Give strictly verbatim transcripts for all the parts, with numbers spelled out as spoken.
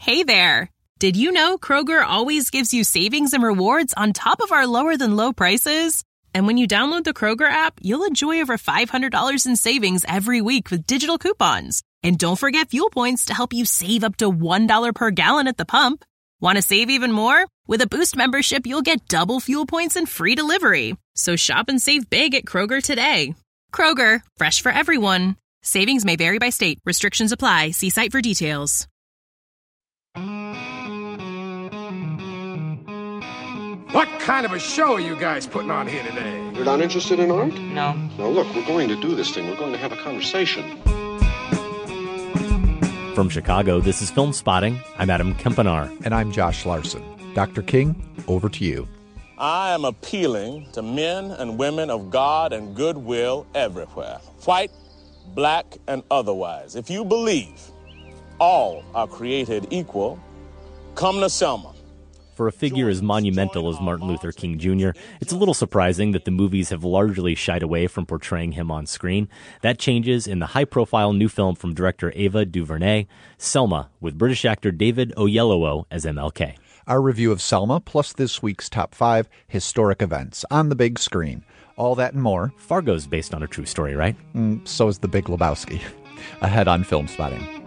Hey there! Did you know Kroger always gives you savings and rewards on top of our lower-than-low prices? And when you download the Kroger app, you'll enjoy over five hundred dollars in savings every week with digital coupons. And don't forget fuel points to help you save up to one dollar per gallon at the pump. Want to save even more? With a Boost membership, you'll get double fuel points and free delivery. So shop and save big at Kroger today. Kroger, fresh for everyone. Savings may vary by state. Restrictions apply. See site for details. What kind of a show are you guys putting on here today? You're not interested in art? No. Now look, we're going to do this thing. We're going to have a conversation. From Chicago, this is Film Spotting. I'm Adam Kempenaar. And I'm Josh Larson. Doctor King, over to you. I am appealing to men and women of God and goodwill everywhere, white, black, and otherwise. If you believe all are created equal, come to Selma. For a figure as monumental as Martin Luther King Junior, it's a little surprising that the movies have largely shied away from portraying him on screen. That changes in the high-profile new film from director Ava DuVernay, Selma, with British actor David Oyelowo as M L K. Our review of Selma, plus this week's top five historic events on the big screen. All that and more. Fargo's based on a true story, right? Mm, so is The Big Lebowski. Ahead on Film Spotting.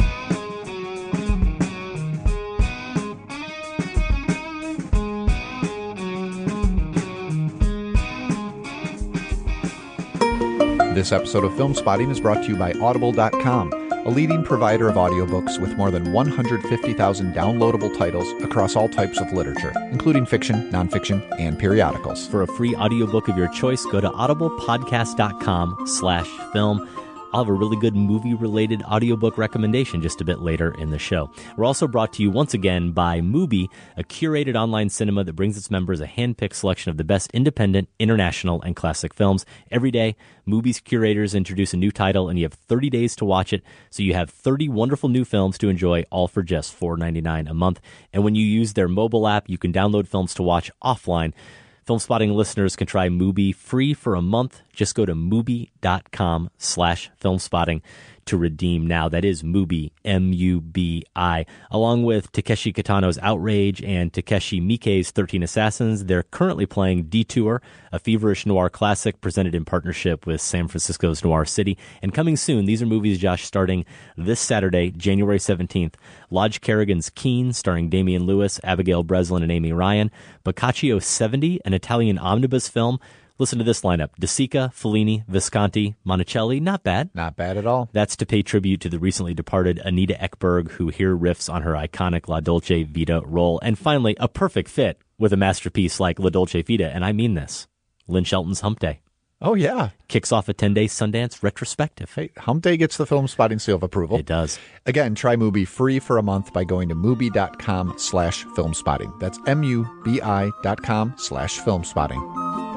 This episode of Film Spotting is brought to you by Audible dot com, a leading provider of audiobooks with more than one hundred fifty thousand downloadable titles across all types of literature, including fiction, nonfiction, and periodicals. For a free audiobook of your choice, go to audiblepodcast.com slash film. I'll have a really good movie-related audiobook recommendation just a bit later in the show. We're also brought to you once again by Mubi, a curated online cinema that brings its members a hand-picked selection of the best independent, international, and classic films. Every day, Mubi's curators introduce a new title, and you have thirty days to watch it, so you have thirty wonderful new films to enjoy, all for just four dollars and ninety-nine cents a month. And when you use their mobile app, you can download films to watch offline. Film Spotting listeners can try Mubi free for a month. Just go to Mubi.com slash filmspotting to redeem now. That is Mubi, M U B I. Along with Takeshi Kitano's Outrage and Takeshi Miike's thirteen Assassins, they're currently playing Detour, a feverish noir classic presented in partnership with San Francisco's Noir City. And coming soon, these are movies, Josh, starting this Saturday, January seventeenth. Lodge Kerrigan's Keen, starring Damian Lewis, Abigail Breslin, and Amy Ryan. Boccaccio seventy, an Italian omnibus film. Listen to this lineup. De Sica, Fellini, Visconti, Monticelli. Not bad. Not bad at all. That's to pay tribute to the recently departed Anita Ekberg, who here riffs on her iconic La Dolce Vita role. And finally, a perfect fit with a masterpiece like La Dolce Vita, and I mean this. Lynn Shelton's Hump Day. Oh, yeah. Kicks off a ten-day Sundance retrospective. Hey, Hump Day gets the Film Spotting seal of approval. It does. Again, try Mubi free for a month by going to Mubi.com slash filmspotting. That's M-U-B-I dot com slash filmspotting.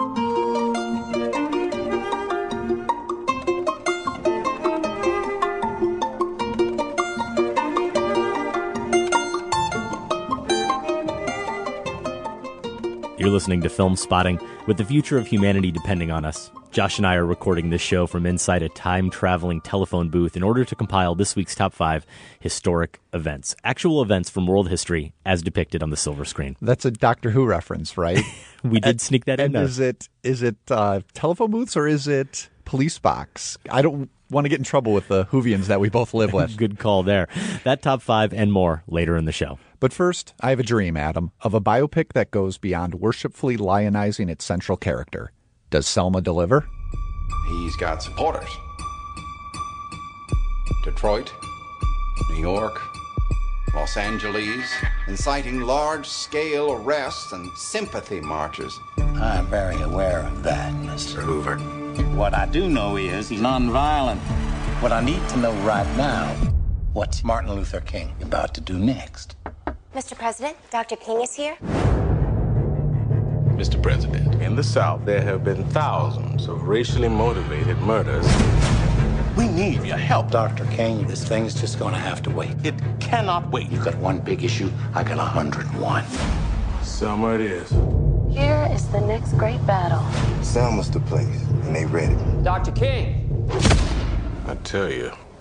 You're listening to Film Spotting, with the future of humanity depending on us. Josh and I are recording this show from inside a time-traveling telephone booth in order to compile this week's top five historic events. Actual events from world history as depicted on the silver screen. That's a Doctor Who reference, right? We did and, sneak that and in. And is it, is it uh, telephone booths or is it police box? I don't want to get in trouble with the Whovians that we both live with. Good call there. That top five and more later in the show. But first, I have a dream, Adam, of a biopic that goes beyond worshipfully lionizing its central character. Does Selma deliver? He's got supporters. Detroit, New York, Los Angeles, inciting large-scale arrests and sympathy marches. I'm very aware of that, Mister Hoover. What I do know is he's nonviolent. What I need to know right now, what's Martin Luther King about to do next? Mister President, Doctor King is here. Mister President, in the South, there have been thousands of racially motivated murders. We need your help, Doctor King. This thing's just gonna have to wait. It cannot wait. You got one big issue, I got a hundred and one. Selma it is. Here is the next great battle. Selma's the place, and they ready. Doctor King! I tell you,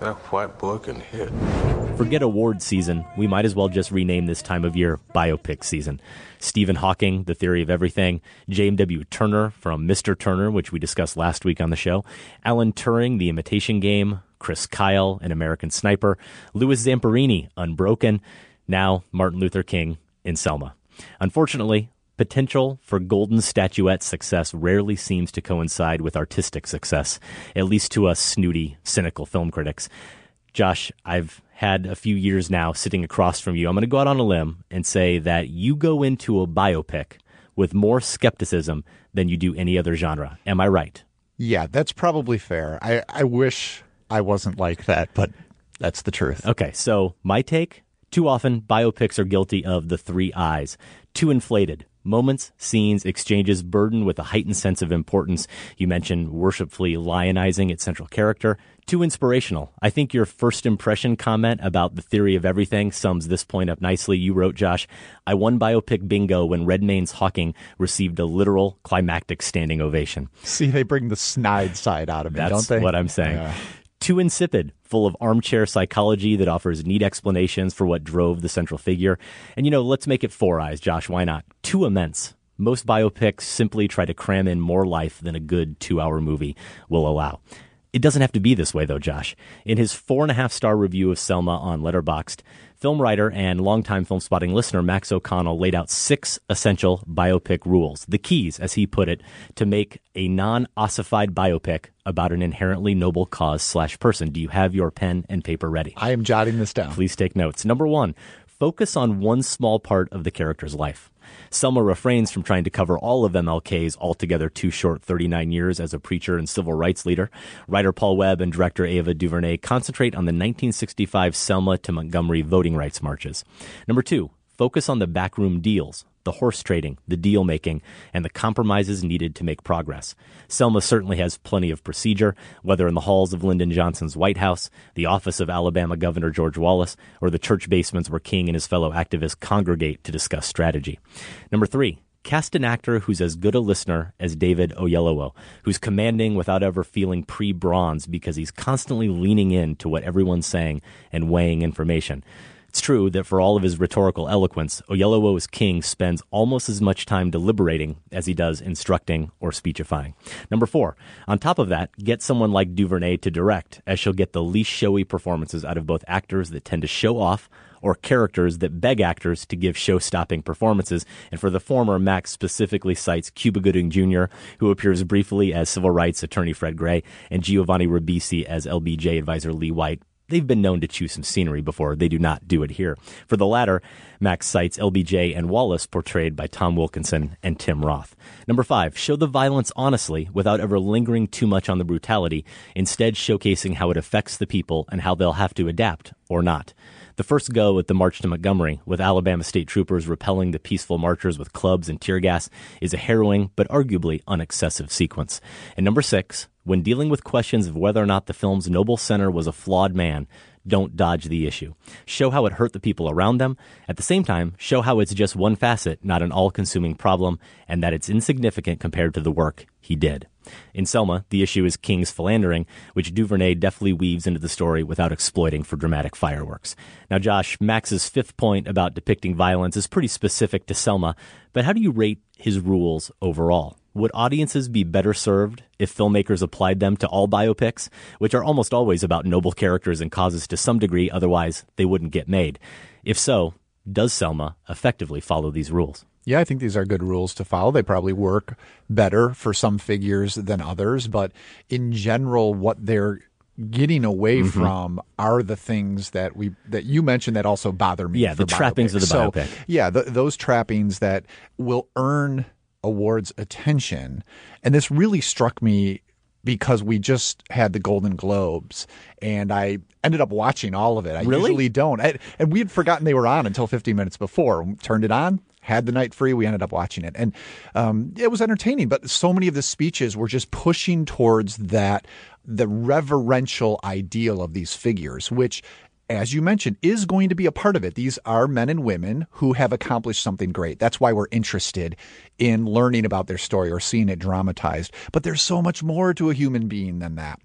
That white boy can hit. Forget award season. We might as well just rename this time of year biopic season. Stephen Hawking, The Theory of Everything. James W. Turner from Mister Turner, which we discussed last week on the show. Alan Turing, The Imitation Game. Chris Kyle, An American Sniper. Louis Zamperini, Unbroken. Now Martin Luther King in Selma. Unfortunately, potential for golden statuette success rarely seems to coincide with artistic success, at least to us snooty, cynical film critics. Josh, I've had a few years now sitting across from you. I'm going to go out on a limb and say that you go into a biopic with more skepticism than you do any other genre. Am I right? Yeah, that's probably fair. I, I wish I wasn't like that, but that's the truth. Okay, so my take, too often biopics are guilty of the three I's. Too inflated. Moments, scenes, exchanges burdened with a heightened sense of importance. You mentioned worshipfully lionizing its central character. Too inspirational. I think your first impression comment about The Theory of Everything sums this point up nicely. You wrote, Josh, I won biopic bingo when Redmayne's Hawking received a literal climactic standing ovation. See, they bring the snide side out of it, That's don't they? That's what I'm saying. Yeah. Too insipid, full of armchair psychology that offers neat explanations for what drove the central figure. And, you know, let's make it four eyes, Josh. Why not? Too immense. Most biopics simply try to cram in more life than a good two-hour movie will allow. It doesn't have to be this way, though, Josh. In his four-and-a-half-star review of Selma on Letterboxd, film writer and longtime Film Spotting listener Max O'Connell laid out six essential biopic rules, the keys, as he put it, to make a non-ossified biopic about an inherently noble cause slash person. Do you have your pen and paper ready? I am jotting this down. Please take notes. Number one, focus on one small part of the character's life. Selma refrains from trying to cover all of M L K's altogether too short thirty-nine years as a preacher and civil rights leader. Writer Paul Webb and director Ava DuVernay concentrate on the nineteen sixty-five Selma to Montgomery voting rights marches. Number two, focus on the backroom deals, the horse trading, the deal making, and the compromises needed to make progress. Selma certainly has plenty of procedure, whether in the halls of Lyndon Johnson's White House, the office of Alabama Governor George Wallace, or the church basements where King and his fellow activists congregate to discuss strategy. Number three, cast an actor who's as good a listener as David Oyelowo, who's commanding without ever feeling pre-bronze because he's constantly leaning in to what everyone's saying and weighing information. It's true that for all of his rhetorical eloquence, Oyelowo's King spends almost as much time deliberating as he does instructing or speechifying. Number four, on top of that, get someone like DuVernay to direct, as she'll get the least showy performances out of both actors that tend to show off or characters that beg actors to give show-stopping performances. And for the former, Max specifically cites Cuba Gooding Junior, who appears briefly as civil rights attorney Fred Gray, and Giovanni Ribisi as L B J advisor Lee White. They've been known to chew some scenery before. They do not do it here. For the latter, Max cites L B J and Wallace, portrayed by Tom Wilkinson and Tim Roth. Number five, show the violence honestly without ever lingering too much on the brutality, instead showcasing how it affects the people and how they'll have to adapt or not. The first go at the March to Montgomery, with Alabama state troopers repelling the peaceful marchers with clubs and tear gas, is a harrowing but arguably unexcessive sequence. And number six, when dealing with questions of whether or not the film's noble center was a flawed man, don't dodge the issue. Show how it hurt the people around them. At the same time, show how it's just one facet, not an all-consuming problem, and that it's insignificant compared to the work he did. In Selma, the issue is King's philandering, which DuVernay deftly weaves into the story without exploiting for dramatic fireworks. Now, Josh, Max's fifth point about depicting violence is pretty specific to Selma, but how do you rate his rules overall? Would audiences be better served if filmmakers applied them to all biopics, which are almost always about noble characters and causes to some degree, otherwise they wouldn't get made? If so, does Selma effectively follow these rules? Yeah, I think these are good rules to follow. They probably work better for some figures than others, but in general, what they're getting away mm-hmm. from are the things that we that you mentioned that also bother me. Yeah, the biopics. trappings of the biopic. So, yeah, the, those trappings that will earn awards attention. And this really struck me because we just had the Golden Globes, and I ended up watching all of it. I really? usually don't. I, and we had forgotten they were on until fifteen minutes before. Turned it on, had the night free, we ended up watching it. And um, it was entertaining, but so many of the speeches were just pushing towards that, the reverential ideal of these figures, which, as you mentioned, is going to be a part of it. These are men and women who have accomplished something great. That's why we're interested in learning about their story or seeing it dramatized. But there's so much more to a human being than that.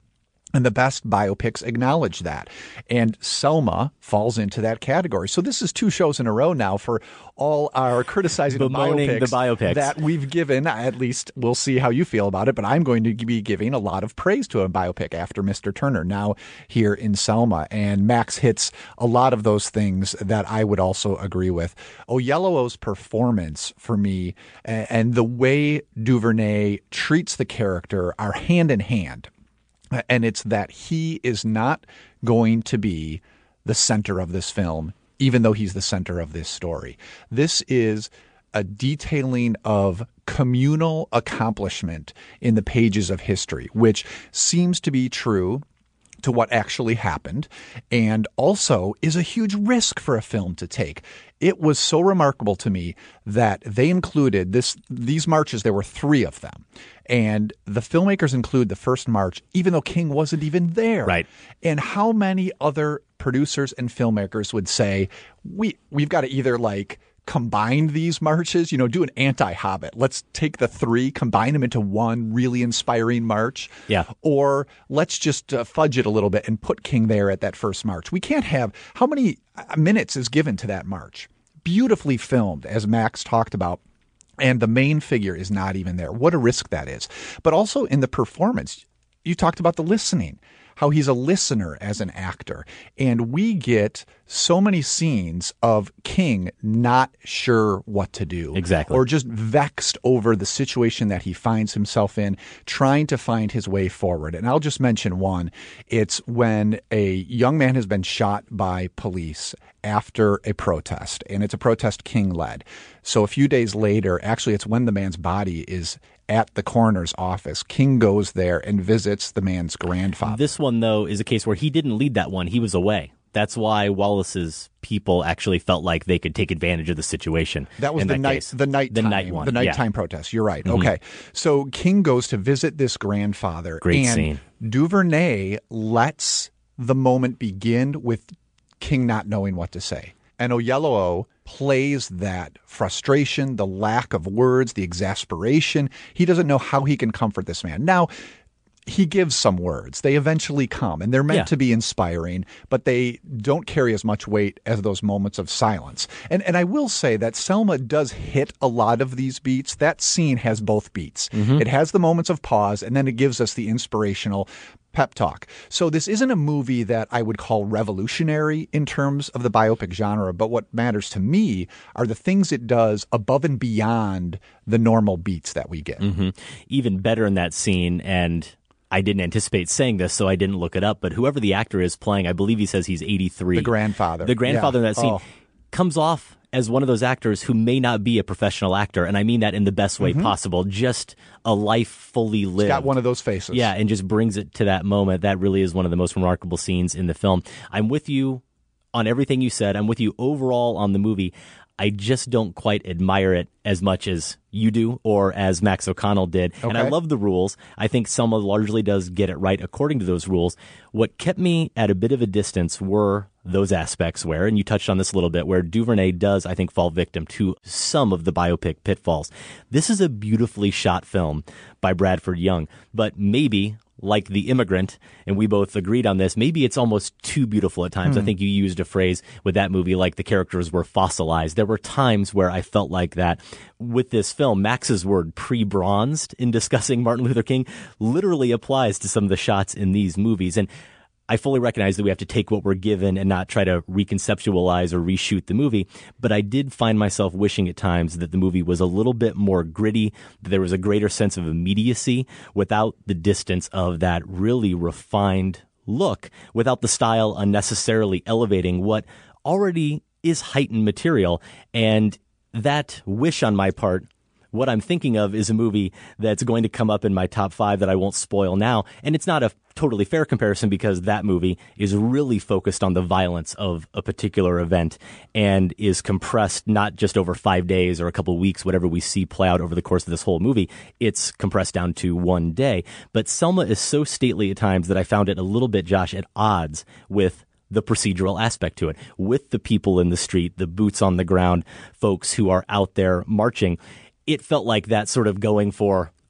And the best biopics acknowledge that. And Selma falls into that category. So this is two shows in a row now for all our criticizing the biopics, the biopics that we've given. At least we'll see how you feel about it. But I'm going to be giving a lot of praise to a biopic after Mister Turner now here in Selma. And Max hits a lot of those things that I would also agree with. Oyelowo's performance for me and the way DuVernay treats the character are hand in hand. And it's that he is not going to be the center of this film, even though he's the center of this story. This is a detailing of communal accomplishment in the pages of history, which seems to be true to what actually happened, and also is a huge risk for a film to take. It was so remarkable to me that they included this these marches. There were three of them, and the filmmakers include the first march, even though King wasn't even there. Right. And how many other producers and filmmakers would say, we we've got to either like combine these marches, you know, do an anti-Hobbit. Let's take the three, combine them into one really inspiring march. Yeah. Or let's just uh, fudge it a little bit and put King there at that first march. We can't have – how many minutes is given to that march? Beautifully filmed, as Max talked about. And the main figure is not even there. What a risk that is. But also in the performance, you talked about the listening, how he's a listener as an actor. And we get so many scenes of King not sure what to do. Exactly. Or just vexed over the situation that he finds himself in, trying to find his way forward. And I'll just mention one. It's when a young man has been shot by police after a protest, and it's a protest King led. So a few days later, actually it's when the man's body is at the coroner's office, King goes there and visits the man's grandfather. This one, though, is a case where he didn't lead that one. He was away. That's why Wallace's people actually felt like they could take advantage of the situation. That was in the that night, case. the night, the time, night one, the nighttime yeah. protest. You're right. Mm-hmm. Okay, so King goes to visit this grandfather. Great and scene. DuVernay lets the moment begin with King not knowing what to say, and Oyelowo plays that frustration, the lack of words, the exasperation. He doesn't know how he can comfort this man. Now, he gives some words. They eventually come, and they're meant yeah. to be inspiring, but they don't carry as much weight as those moments of silence. And and I will say that Selma does hit a lot of these beats. That scene has both beats. Mm-hmm. It has the moments of pause, and then it gives us the inspirational pep talk. So this isn't a movie that I would call revolutionary in terms of the biopic genre, but what matters to me are the things it does above and beyond the normal beats that we get. Mm-hmm. Even better in that scene, and I didn't anticipate saying this, so I didn't look it up, but whoever the actor is playing, I believe he says he's eighty-three. The grandfather. The grandfather yeah. in that scene oh. comes off as one of those actors who may not be a professional actor, and I mean that in the best way mm-hmm. possible. Just a life fully lived. He's got one of those faces. Yeah, and just brings it to that moment. That really is one of the most remarkable scenes in the film. I'm with you on everything you said. I'm with you overall on the movie. I just don't quite admire it as much as you do or as Max O'Connell did. Okay. And I love the rules. I think Selma largely does get it right according to those rules. What kept me at a bit of a distance were those aspects where, and you touched on this a little bit, where DuVernay does, I think, fall victim to some of the biopic pitfalls. This is a beautifully shot film by Bradford Young, but maybe, like The Immigrant, and we both agreed on this, maybe it's almost too beautiful at times. Hmm. I think you used a phrase with that movie like the characters were fossilized. There were times where I felt like that. With this film, Max's word pre-bronzed in discussing Martin Luther King literally applies to some of the shots in these movies. And I fully recognize that we have to take what we're given and not try to reconceptualize or reshoot the movie, but I did find myself wishing at times that the movie was a little bit more gritty, that there was a greater sense of immediacy without the distance of that really refined look, without the style unnecessarily elevating what already is heightened material. And that wish on my part, what I'm thinking of is a movie that's going to come up in my top five that I won't spoil now. And it's not a totally fair comparison because that movie is really focused on the violence of a particular event and is compressed not just over five days or a couple of weeks, whatever we see play out over the course of this whole movie. It's compressed down to one day. But Selma is so stately at times that I found it a little bit, Josh, at odds with the procedural aspect to it, with the people in the street, the boots on the ground, folks who are out there marching. It felt like that sort of going for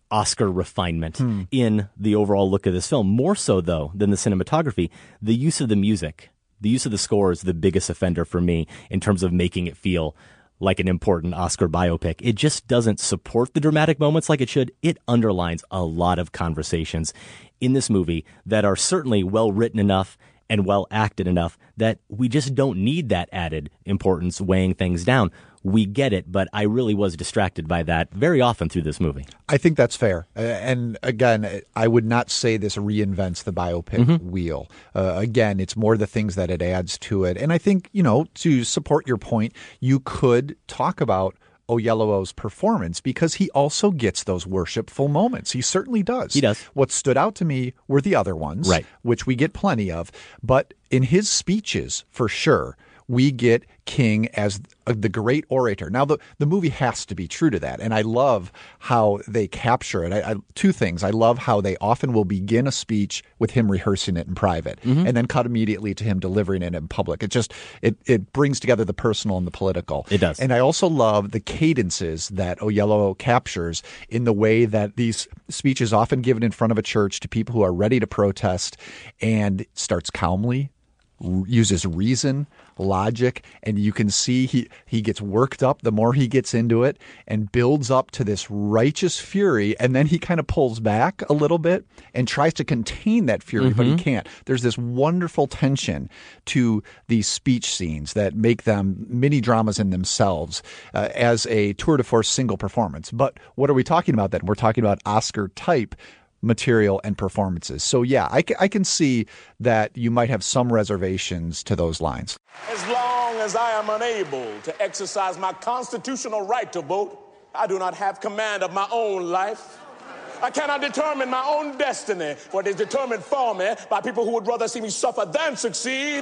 Oscar refinement Hmm. in the overall look of this film. More so, though, than the cinematography, the use of the music, the use of the score is the biggest offender for me in terms of making it feel like an important Oscar biopic. It just doesn't support the dramatic moments like it should. It underlines a lot of conversations in this movie that are certainly well written enough and well acted enough that we just don't need that added importance weighing things down. We get it, but I really was distracted by that very often through this movie. I think that's fair. Uh, And again, I would not say this reinvents the biopic Mm-hmm. wheel. Uh, again, it's more the things that it adds to it. And I think, you know, to support your point, you could talk about Oyelowo's performance because he also gets those worshipful moments. He certainly does. He does. What stood out to me were the other ones, Right. which we get plenty of. But in his speeches, for sure, we get King as the great orator. Now, the, the movie has to be true to that. And I love how they capture it. I, I, two things. I love how they often will begin a speech with him rehearsing it in private Mm-hmm. and then cut immediately to him delivering it in public. It just, it, it brings together the personal and the political. It does. And I also love the cadences that Oyelowo captures in the way that these speeches often given in front of a church to people who are ready to protest and starts calmly, r- uses reason, logic, and you can see he, he gets worked up the more he gets into it and builds up to this righteous fury, and then he kind of pulls back a little bit and tries to contain that fury, but he can't. There's this wonderful tension to these speech scenes that make them mini dramas in themselves uh, as a tour de force single performance. But what are we talking about then? We're talking about Oscar type material and performances. So yeah, I, ca- I can see that you might have some reservations to those lines. As long as I am unable to exercise my constitutional right to vote, I do not have command of my own life. I cannot determine my own destiny, for it is determined for me by people who would rather see me suffer than succeed.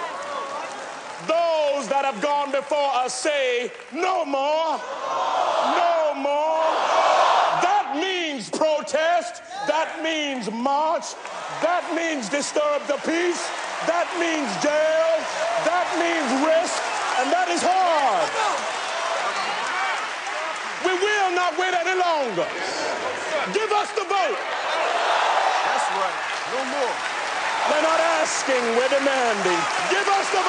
Those that have gone before us say, no more, no more. That means protest. That means march. That means disturb the peace. That means jail. That means risk. And that is hard. We will not wait any longer. Give us the vote. That's right. No more. We're not asking, we're demanding. Give us the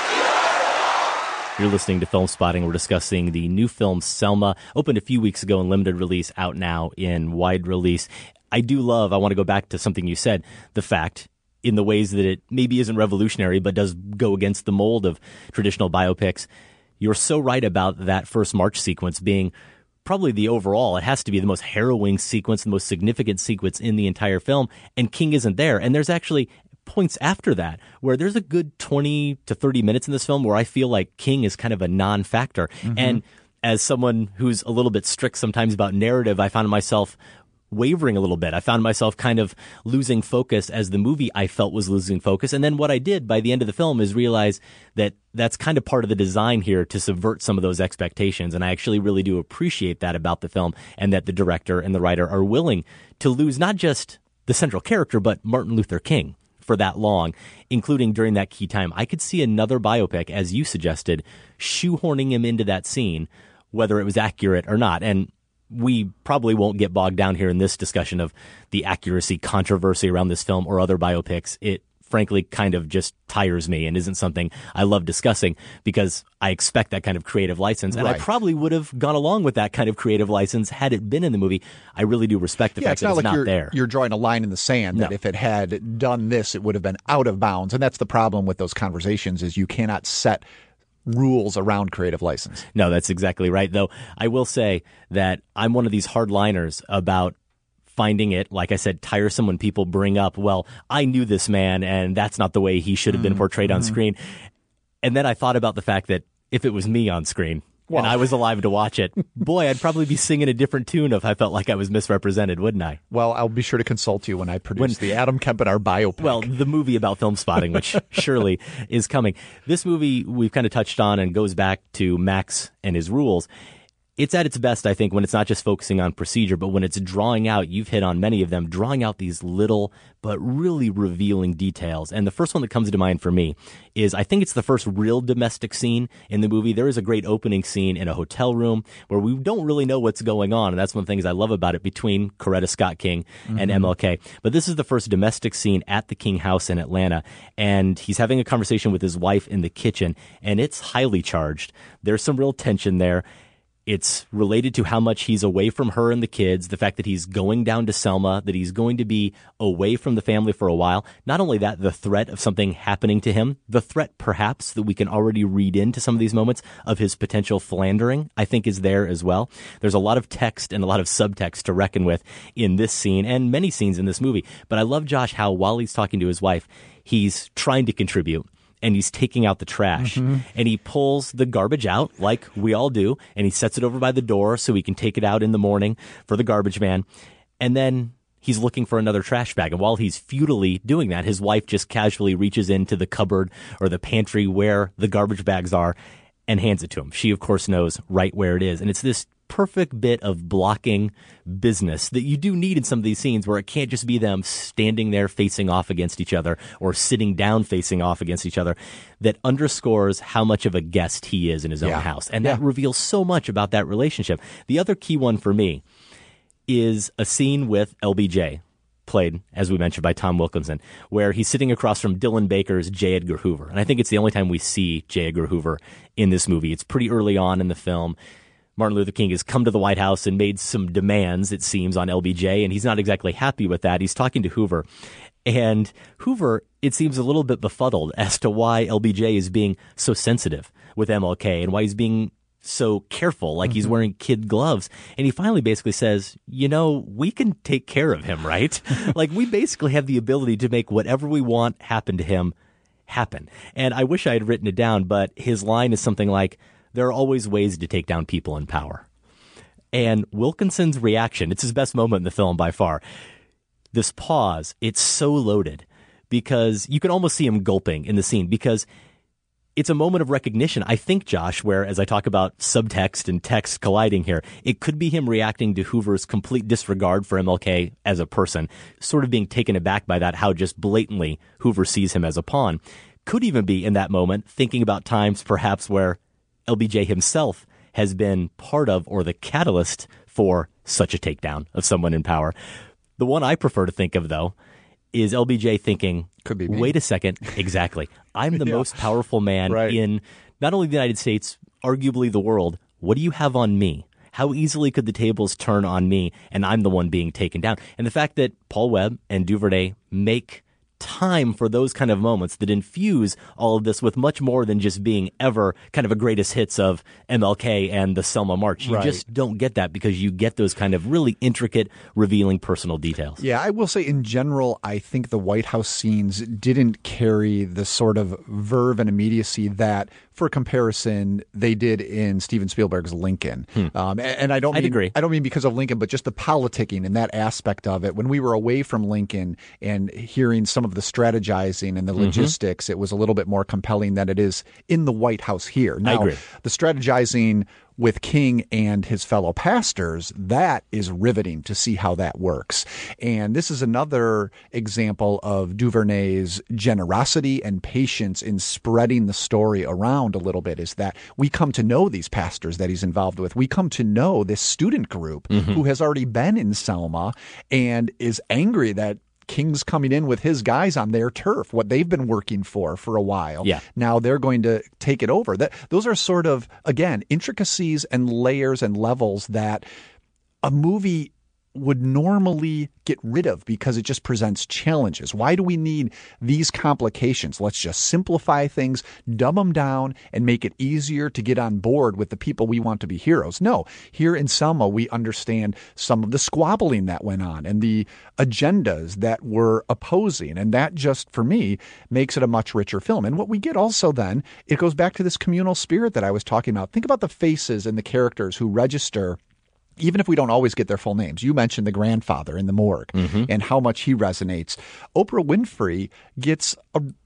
vote. You're listening to Film Spotting. We're discussing the new film Selma, opened a few weeks ago in limited release, out now in wide release. I do love, I want to go back to something you said, the fact in the ways that it maybe isn't revolutionary, but does go against the mold of traditional biopics. You're so right about that first march sequence being probably the overall, it has to be the most harrowing sequence, the most significant sequence in the entire film, and King isn't there. And there's actually points after that where there's a good twenty to thirty minutes in this film where I feel like King is kind of a non-factor. Mm-hmm. And as someone who's a little bit strict sometimes about narrative, I found myself wavering a little bit. I found myself kind of losing focus as the movie I felt was losing focus. And then what I did by the end of the film is realize that that's kind of part of the design here to subvert some of those expectations. And I actually really do appreciate that about the film, and that the director and the writer are willing to lose not just the central character, but Martin Luther King for that long, including during that key time. I could see another biopic, as you suggested, shoehorning him into that scene, whether it was accurate or not. And we probably won't get bogged down here in this discussion of the accuracy controversy around this film or other biopics. It frankly kind of just tires me and isn't something I love discussing because I expect that kind of creative license. And Right. I probably would have gone along with that kind of creative license had it been in the movie. I really do respect the Yeah, fact it's that not it's like not you're, there. you're drawing a line in the sand that No. if it had done this, it would have been out of bounds. And that's the problem with those conversations is you cannot set rules around creative license. No, that's exactly right. Though I will say that I'm one of these hardliners about finding it, like I said, tiresome when people bring up, well, I knew this man and that's not the way he should have been portrayed on screen. And then I thought about the fact that if it was me on screen Well- and I was alive to watch it, boy, I'd probably be singing a different tune if I felt like I was misrepresented, wouldn't I? Well, I'll be sure to consult you when I produce When- the Adam Kempenaar biopic. Well, the movie about film spotting, which surely is coming. This movie we've kind of touched on and goes back to Max and his rules. it's at its best, I think, when it's not just focusing on procedure, but when it's drawing out, you've hit on many of them, drawing out these little but really revealing details. And the first one that comes to mind for me is, I think it's the first real domestic scene in the movie. There is a great opening scene in a hotel room where we don't really know what's going on. And that's one of the things I love about it, between Coretta Scott King and mm-hmm. M L K. But this is the first domestic scene at the King house in Atlanta. And he's having a conversation with his wife in the kitchen, and it's highly charged. There's some real tension there. It's related to how much he's away from her and the kids, the fact that he's going down to Selma, that he's going to be away from the family for a while. Not only that, the threat of something happening to him, the threat perhaps that we can already read into some of these moments of his potential philandering, I think is there as well. There's a lot of text and a lot of subtext to reckon with in this scene and many scenes in this movie. But I love, Josh, how while he's talking to his wife, he's trying to contribute. And he's taking out the trash, mm-hmm. and he pulls the garbage out like we all do, and he sets it over by the door so he can take it out in the morning for the garbage man. And then he's looking for another trash bag. And while he's futilely doing that, his wife just casually reaches into the cupboard or the pantry where the garbage bags are and hands it to him. She, of course, knows right where it is. And it's this perfect bit of blocking business that you do need in some of these scenes, where it can't just be them standing there facing off against each other or sitting down facing off against each other, that underscores how much of a guest he is in his yeah. own house. And yeah. that reveals so much about that relationship. The other key one for me is a scene with L B J, played, as we mentioned, by Tom Wilkinson, where he's sitting across from Dylan Baker's J. Edgar Hoover. And I think it's the only time we see J. Edgar Hoover in this movie. It's pretty early on in the film. Martin Luther King has come to the White House and made some demands, it seems, on L B J, and he's not exactly happy with that. He's talking to Hoover. And Hoover, it seems, a little bit befuddled as to why L B J is being so sensitive with M L K and why he's being so careful, like mm-hmm. he's wearing kid gloves. And he finally basically says, you know, we can take care of him, right? Like, we basically have the ability to make whatever we want happen to him happen. And I wish I had written it down, but his line is something like, there are always ways to take down people in power. And Wilkinson's reaction, it's his best moment in the film by far. This pause, it's so loaded because you can almost see him gulping in the scene, because it's a moment of recognition, I think, Josh, where, as I talk about subtext and text colliding here, it could be him reacting to Hoover's complete disregard for M L K as a person, sort of being taken aback by that, how just blatantly Hoover sees him as a pawn. Could even be in that moment thinking about times perhaps where L B J himself has been part of or the catalyst for such a takedown of someone in power. The one I prefer to think of, though, is L B J thinking, Could be me. Wait a second, exactly. I'm the yeah. most powerful man right. in not only the United States, arguably the world. What do you have on me? How easily could the tables turn on me, and I'm the one being taken down? And the fact that Paul Webb and Duvernay make time for those kind of moments that infuse all of this with much more than just being ever kind of a greatest hits of M L K and the Selma March. You right. just don't get that, because you get those kind of really intricate, revealing personal details. Yeah, I will say in general, I think the White House scenes didn't carry the sort of verve and immediacy that, for comparison, they did in Steven Spielberg's Lincoln. Hmm. Um, and, and I don't I'd mean, agree. I don't mean because of Lincoln, but just the politicking and that aspect of it. When we were away from Lincoln and hearing some of the strategizing and the mm-hmm. logistics, it was a little bit more compelling than it is in the White House here. Now, I agree. The strategizing with King and his fellow pastors, that is riveting to see how that works. And this is another example of Duvernay's generosity and patience in spreading the story around a little bit, is that we come to know these pastors that he's involved with. We come to know this student group mm-hmm. who has already been in Selma and is angry that King's coming in with his guys on their turf, what they've been working for for a while. Yeah. Now they're going to take it over. That those are sort of, again, intricacies and layers and levels that a movie would normally get rid of because it just presents challenges. Why do we need these complications? Let's just simplify things, dumb them down, and make it easier to get on board with the people we want to be heroes. No, here in Selma, we understand some of the squabbling that went on and the agendas that were opposing. And that just, for me, makes it a much richer film. And what we get also then, it goes back to this communal spirit that I was talking about. Think about the faces and the characters who register, even if we don't always get their full names. You mentioned the grandfather in the morgue mm-hmm. and how much he resonates. Oprah Winfrey gets a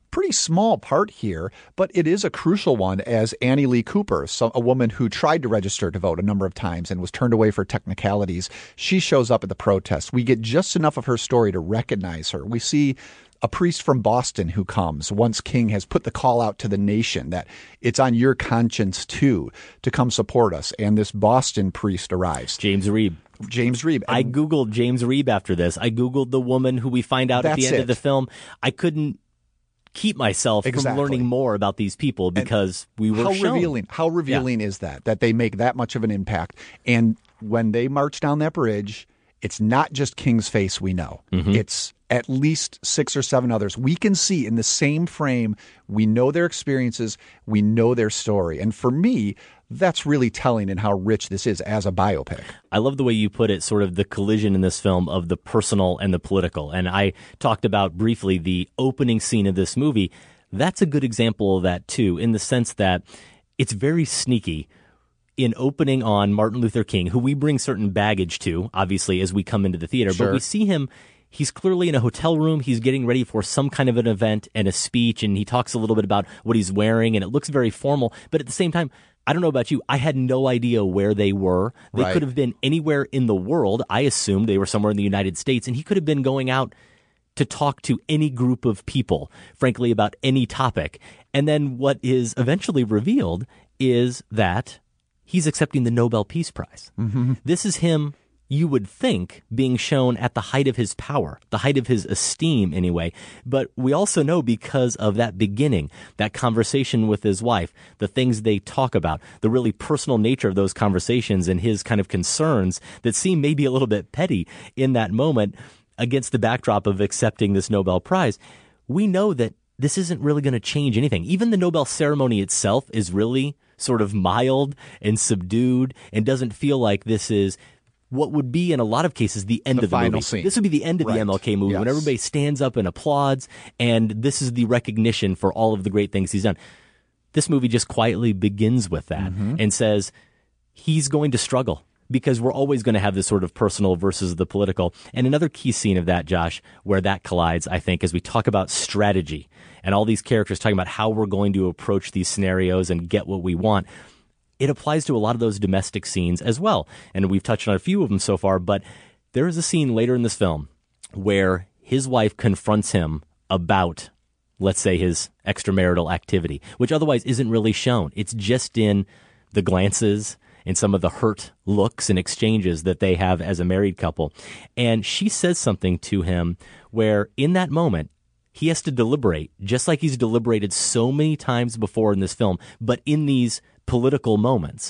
pretty small part here, but it is a crucial one as Annie Lee Cooper, so a woman who tried to register to vote a number of times and was turned away for technicalities. She shows up at the protest. We get just enough of her story to recognize her. We see a priest from Boston who comes once King has put the call out to the nation that it's on your conscience too to come support us. And this Boston priest arrives. James Reeb. James Reeb. I Googled James Reeb after this. I Googled the woman who we find out at the end it. of the film. I couldn't keep myself exactly. from learning more about these people because and we were how shown. revealing how revealing yeah. is that that they make that much of an impact. And when they march down that bridge, it's not just King's face we know. Mm-hmm. It's at least six or seven others we can see in the same frame. We know their experiences, we know their story. And for me, that's really telling in how rich this is as a biopic. I love the way you put it, sort of the collision in this film of the personal and the political. And I talked about briefly the opening scene of this movie. That's a good example of that, too, in the sense that it's very sneaky in opening on Martin Luther King, who we bring certain baggage to, obviously, as we come into the theater. Sure. But we see him. He's clearly in a hotel room. He's getting ready for some kind of an event and a speech, and he talks a little bit about what he's wearing, and it looks very formal. But at the same time, I don't know about you, I had no idea where they were. They right. could have been anywhere in the world. I assumed they were somewhere in the United States, and he could have been going out to talk to any group of people, frankly, about any topic. And then what is eventually revealed is that he's accepting the Nobel Peace Prize. Mm-hmm. This is him, you would think, being shown at the height of his power, the height of his esteem anyway. But we also know because of that beginning, that conversation with his wife, the things they talk about, the really personal nature of those conversations and his kind of concerns that seem maybe a little bit petty in that moment against the backdrop of accepting this Nobel Prize, we know that this isn't really going to change anything. Even the Nobel ceremony itself is really sort of mild and subdued and doesn't feel like this is what would be in a lot of cases the end the of the final movie. Scene. This would be the end of right. the M L K movie yes. when everybody stands up and applauds, and this is the recognition for all of the great things he's done. This movie just quietly begins with that mm-hmm. and says he's going to struggle because we're always going to have this sort of personal versus the political. And another key scene of that, Josh, where that collides, I think, as we talk about strategy and all these characters talking about how we're going to approach these scenarios and get what we want. It applies to a lot of those domestic scenes as well. And we've touched on a few of them so far, but there is a scene later in this film where his wife confronts him about, let's say, his extramarital activity, which otherwise isn't really shown. It's just in the glances and some of the hurt looks and exchanges that they have as a married couple. And she says something to him where in that moment, he has to deliberate, just like he's deliberated so many times before in this film, but in these political moments,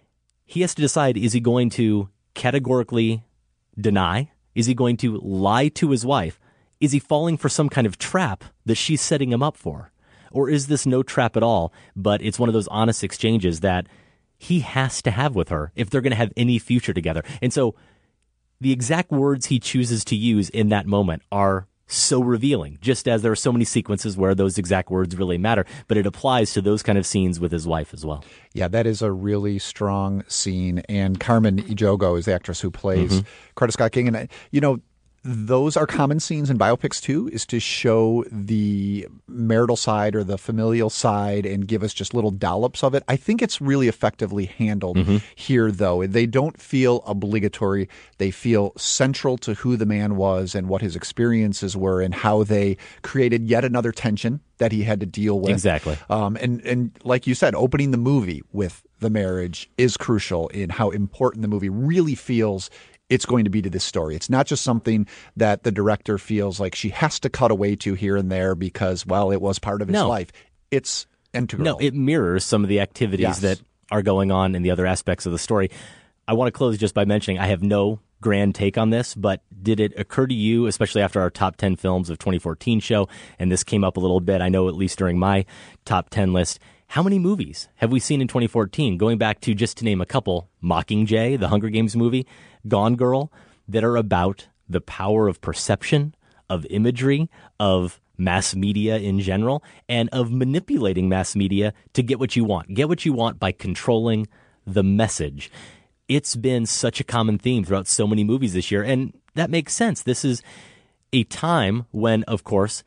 he has to decide, is he going to categorically deny? Is he going to lie to his wife? Is he falling for some kind of trap that she's setting him up for? Or is this no trap at all, but it's one of those honest exchanges that he has to have with her if they're going to have any future together? And so the exact words he chooses to use in that moment are so revealing, just as there are so many sequences where those exact words really matter, but it applies to those kind of scenes with his wife as well. Yeah, that is a really strong scene. And Carmen Ejogo is the actress who plays Mm-hmm. Coretta Scott King. And, you know, those are common scenes in biopics, too, is to show the marital side or the familial side and give us just little dollops of it. I think it's really effectively handled Mm-hmm. here, though. They don't feel obligatory. They feel central to who the man was and what his experiences were and how they created yet another tension that he had to deal with. Exactly. Um, and, and like you said, opening the movie with the marriage is crucial in how important the movie really feels it's going to be to this story. It's not just something that the director feels like she has to cut away to here and there because, well, it was part of his no. life. It's integral. No, it mirrors some of the activities Yes. that are going on in the other aspects of the story. I want to close just by mentioning I have no grand take on this, but did it occur to you, especially after our top ten films of twenty fourteen show, and this came up a little bit, I know at least during my top ten list, how many movies have we seen in twenty fourteen, going back to, just to name a couple, Mockingjay, the Hunger Games movie, Gone Girl, that are about the power of perception, of imagery, of mass media in general, and of manipulating mass media to get what you want. Get what you want by controlling the message. It's been such a common theme throughout so many movies this year, and that makes sense. This is a time when, of course,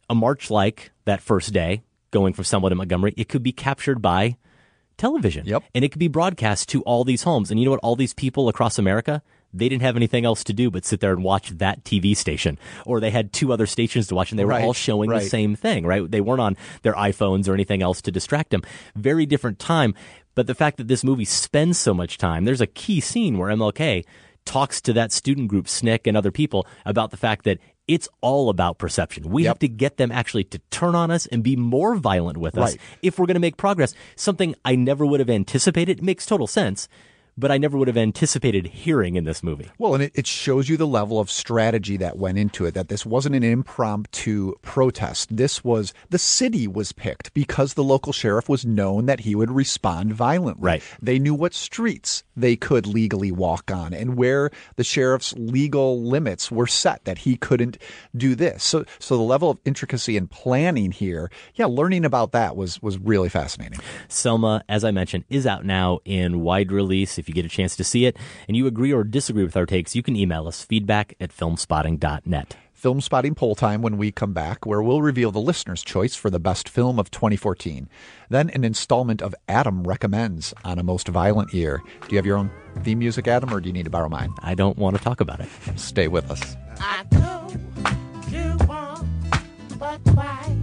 a march like that first day, going from Selma to Montgomery, it could be captured by television. Yep. And it could be broadcast to all these homes. And you know what? All these people across America, they didn't have anything else to do but sit there and watch that T V station. Or they had two other stations to watch, and they were Right, all showing right. the same thing, right? They weren't on their iPhones or anything else to distract them. Very different time. But the fact that this movie spends so much time, there's a key scene where M L K talks to that student group, S N C C and other people, about the fact that it's all about perception. We Yep. have to get them actually to turn on us and be more violent with us Right. if we're going to make progress. Something I never would have anticipated. It makes total sense, but I never would have anticipated hearing in this movie. Well, and it, it shows you the level of strategy that went into it, that this wasn't an impromptu protest. This was, the city was picked because the local sheriff was known that he would respond violently. Right. They knew what streets they could legally walk on and where the sheriff's legal limits were set, that he couldn't do this. So so the level of intricacy and planning here, yeah, learning about that was, was really fascinating. Selma, as I mentioned, is out now in wide release. If you get a chance to see it and you agree or disagree with our takes, you can email us feedback at filmspotting dot net. Film Spotting Poll Time when we come back, where we'll reveal the listener's choice for the best film of twenty fourteen. Then an installment of Adam Recommends on A Most Violent Year. Do you have your own theme music, Adam, or do you need to borrow mine? I don't want to talk about it. Stay with us. I know you want, but why?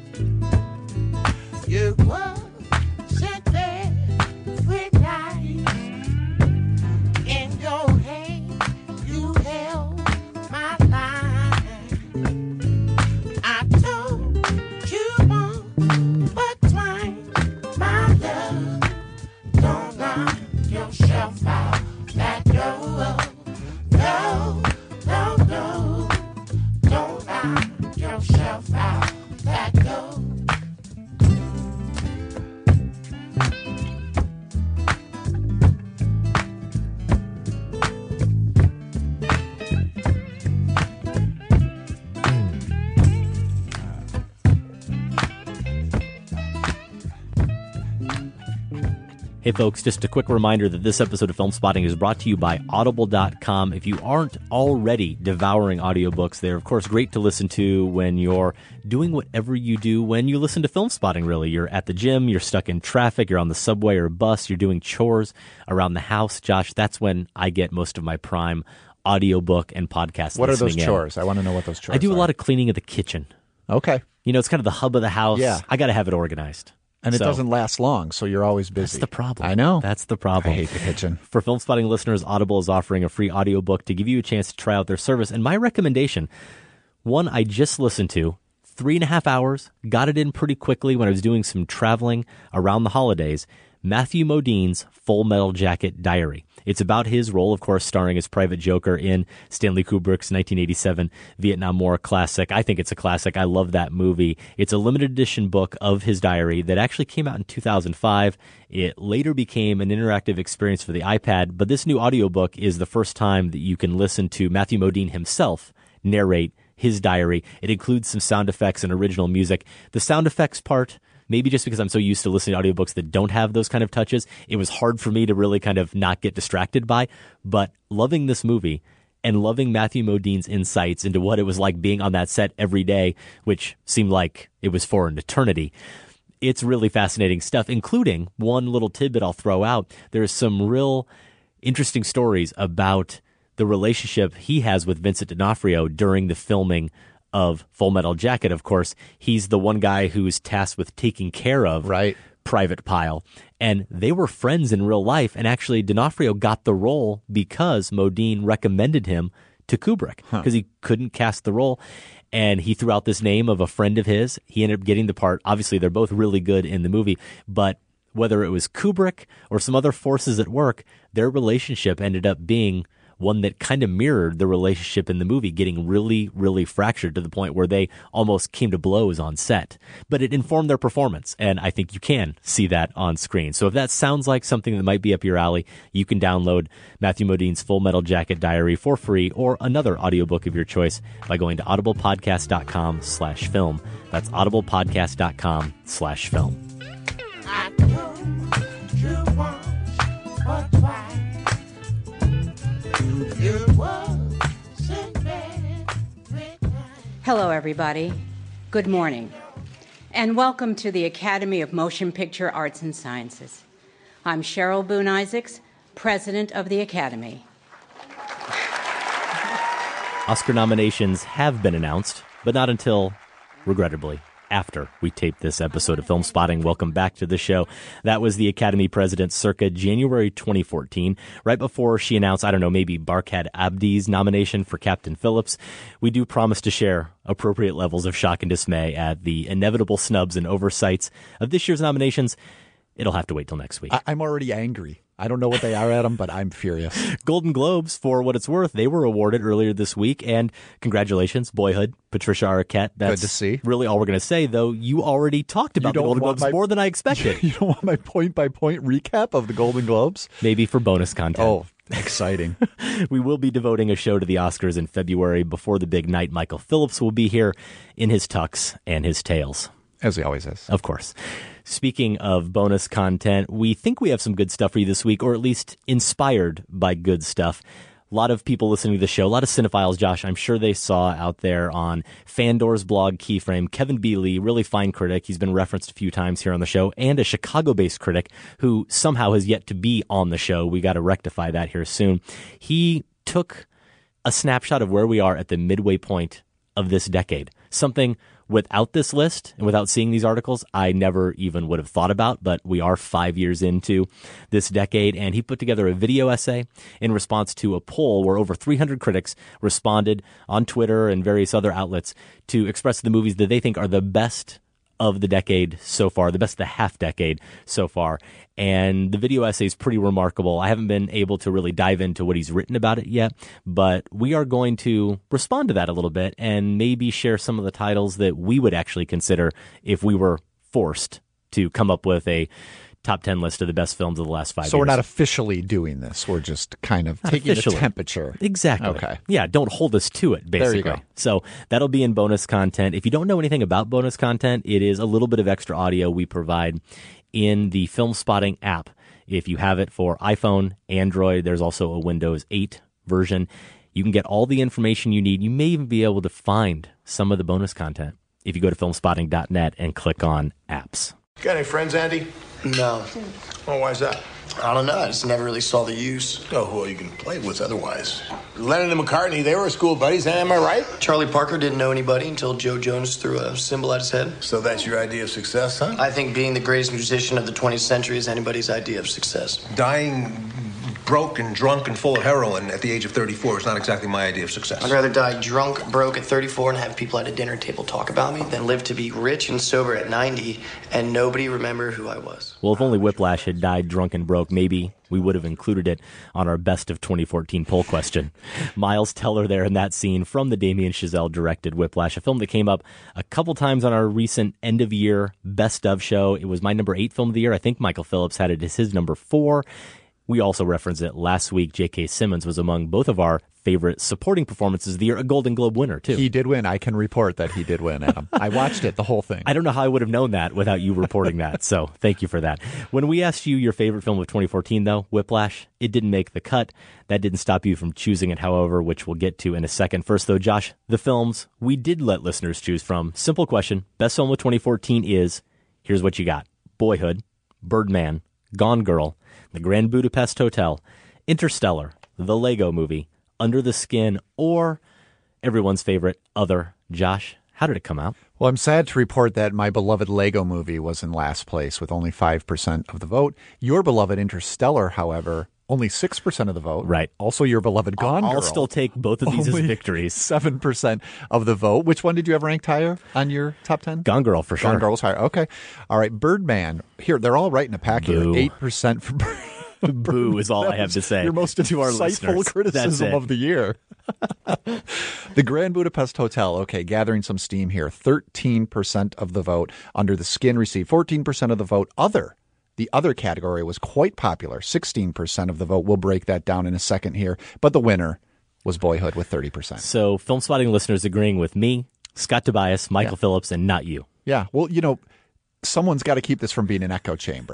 You were sit there with eyes in your hand. You held my line. I told you once, but twice, my love. Don't knock yourself out that door. No, no, no. Don't knock yourself out that door. Hey folks, just a quick reminder that this episode of Film Spotting is brought to you by audible dot com. If you aren't already devouring audiobooks, they're of course great to listen to when you're doing whatever you do when you listen to Film Spotting, really. You're at the gym, you're stuck in traffic, you're on the subway or bus, you're doing chores around the house. Josh, that's when I get most of my prime audiobook and podcast What are listening those in. chores? I want to know what those chores are. I do a lot of cleaning of the kitchen. Okay. You know, it's kind of the hub of the house. Yeah. I got to have it organized. And it So- doesn't last long, so you're always busy. That's the problem. I know. That's the problem. I hate the kitchen. For Film Spotting listeners, Audible is offering a free audiobook to give you a chance to try out their service. And my recommendation, one I just listened to, three and a half hours, got it in pretty quickly when I was doing some traveling around the holidays, Matthew Modine's Full Metal Jacket Diary. It's about his role, of course, starring as Private Joker in Stanley Kubrick's nineteen eighty-seven Vietnam War classic. I think it's a classic. I love that movie. It's a limited edition book of his diary that actually came out in two thousand five. It later became an interactive experience for the iPad, but this new audiobook is the first time that you can listen to Matthew Modine himself narrate his diary. It includes some sound effects and original music. The sound effects part, maybe just because I'm so used to listening to audiobooks that don't have those kind of touches, it was hard for me to really kind of not get distracted by. But loving this movie and loving Matthew Modine's insights into what it was like being on that set every day, which seemed like it was for an eternity, it's really fascinating stuff, including one little tidbit I'll throw out. There's some real interesting stories about the relationship he has with Vincent D'Onofrio during the filming of Full Metal Jacket. Of course, he's the one guy who's tasked with taking care of right. Private Pyle. And they were friends in real life. And actually, D'Onofrio got the role because Modine recommended him to Kubrick because huh. he couldn't cast the role. And he threw out this name of a friend of his. He ended up getting the part. Obviously, they're both really good in the movie. But whether it was Kubrick or some other forces at work, their relationship ended up being one that kind of mirrored the relationship in the movie, getting really, really fractured to the point where they almost came to blows on set. But it informed their performance, and I think you can see that on screen. So if that sounds like something that might be up your alley, you can download Matthew Modine's Full Metal Jacket Diary for free or another audiobook of your choice by going to audiblepodcast.com slash film. That's audiblepodcast.com slash film. I know you want, but why? Hello, everybody. Good morning, and welcome to the Academy of Motion Picture Arts and Sciences. I'm Cheryl Boone Isaacs, President of the Academy. Oscar nominations have been announced, but not until, regrettably, after we taped this episode of Film Spotting. Welcome back to the show. That was the Academy president circa January twenty fourteen, right before she announced, I don't know, maybe Barkhad Abdi's nomination for Captain Phillips. We do promise to share appropriate levels of shock and dismay at the inevitable snubs and oversights of this year's nominations. It'll have to wait till next week. I- I'm already angry. I don't know what they are, Adam, but I'm furious. Golden Globes, for what it's worth, they were awarded earlier this week, and congratulations, Boyhood, Patricia Arquette. That's good to see. Really all we're going to say, though. You already talked about the Golden Globes my, more than I expected. You don't want my point-by-point recap of the Golden Globes? Maybe for bonus content. Oh, exciting. We will be devoting a show to the Oscars in February. Before the big night, Michael Phillips will be here in his tux and his tails. As he always is. Of course. Speaking of bonus content, we think we have some good stuff for you this week, or at least inspired by good stuff. A lot of people listening to the show, a lot of cinephiles, Josh, I'm sure they saw out there on Fandor's blog Keyframe, Kevin B. Lee, really fine critic. He's been referenced a few times here on the show, and a Chicago-based critic who somehow has yet to be on the show. We got to rectify that here soon. He took a snapshot of where we are at the midway point of this decade, something without this list and without seeing these articles, I never even would have thought about, but we are five years into this decade, and he put together a video essay in response to a poll where over three hundred critics responded on Twitter and various other outlets to express the movies that they think are the best of the decade so far, the best of the half decade so far. And the video essay is pretty remarkable. I haven't been able to really dive into what he's written about it yet, but we are going to respond to that a little bit and maybe share some of the titles that we would actually consider if we were forced to come up with a top ten list of the best films of the last five so years. So we're not officially doing this. We're just kind of not taking officially. the temperature. Exactly. Okay. Yeah, don't hold us to it, basically. There you go. So that'll be in bonus content. If you don't know anything about bonus content, it is a little bit of extra audio we provide in the Film Spotting app. If you have it for iPhone, Android, there's also a Windows eight version. You can get all the information you need. You may even be able to find some of the bonus content if you go to film spotting dot net and click on apps. Got any friends, Andy? No. Oh, why's that? I don't know. I just never really saw the use. Oh, who are you going to play with otherwise? Lennon and McCartney, they were school buddies, am I right? Charlie Parker didn't know anybody until Joe Jonas threw a symbol at his head. So that's your idea of success, huh? I think being the greatest musician of the twentieth century is anybody's idea of success. Dying broke and drunk and full of heroin at the age of thirty-four is not exactly my idea of success. I'd rather die drunk, broke at thirty-four and have people at a dinner table talk about me than live to be rich and sober at ninety and nobody remember who I was. Well, if only Whiplash had died drunk and broke, maybe we would have included it on our best of twenty fourteen poll question. Miles Teller there in that scene from the Damien Chazelle directed Whiplash, a film that came up a couple times on our recent end of year best of show. It was my number eight film of the year. I think Michael Phillips had it as his number four. We also referenced it last week. J K. Simmons was among both of our favorite supporting performances of the year, a Golden Globe winner, too. He did win. I can report that he did win, Adam. I watched it, the whole thing. I don't know how I would have known that without you reporting that, so thank you for that. When we asked you your favorite film of twenty fourteen, though, Whiplash, it didn't make the cut. That didn't stop you from choosing it, however, which we'll get to in a second. First, though, Josh, the films we did let listeners choose from. Simple question. Best film of twenty fourteen is, here's what you got. Boyhood, Birdman, Gone Girl, The Grand Budapest Hotel, Interstellar, The Lego Movie, Under the Skin, or everyone's favorite, Other. Josh, how did it come out? Well, I'm sad to report that my beloved Lego Movie was in last place with only five percent of the vote. Your beloved Interstellar, however, only six percent of the vote. Right. Also, your beloved Gone I'll Girl. still take both of these as victories. seven percent of the vote. Which one did you have ranked higher on your top ten? Gone Girl, for sure. Gone Girl was higher. Okay. All right. Birdman. Here, they're all right in a pack here. Boo. eight percent for Birdman. Boo is all That I have was to say. Your most to our insightful listeners. criticism of the year. The Grand Budapest Hotel, okay, gathering some steam here. thirteen percent of the vote. Under the Skin received fourteen percent of the vote. Other. The other category was quite popular. sixteen percent of the vote. We'll break that down in a second here. But the winner was Boyhood with thirty percent. So Film Spotting listeners agreeing with me, Scott Tobias, Michael Yeah. Phillips, and not you. Yeah. Well, you know, someone's got to keep this from being an echo chamber.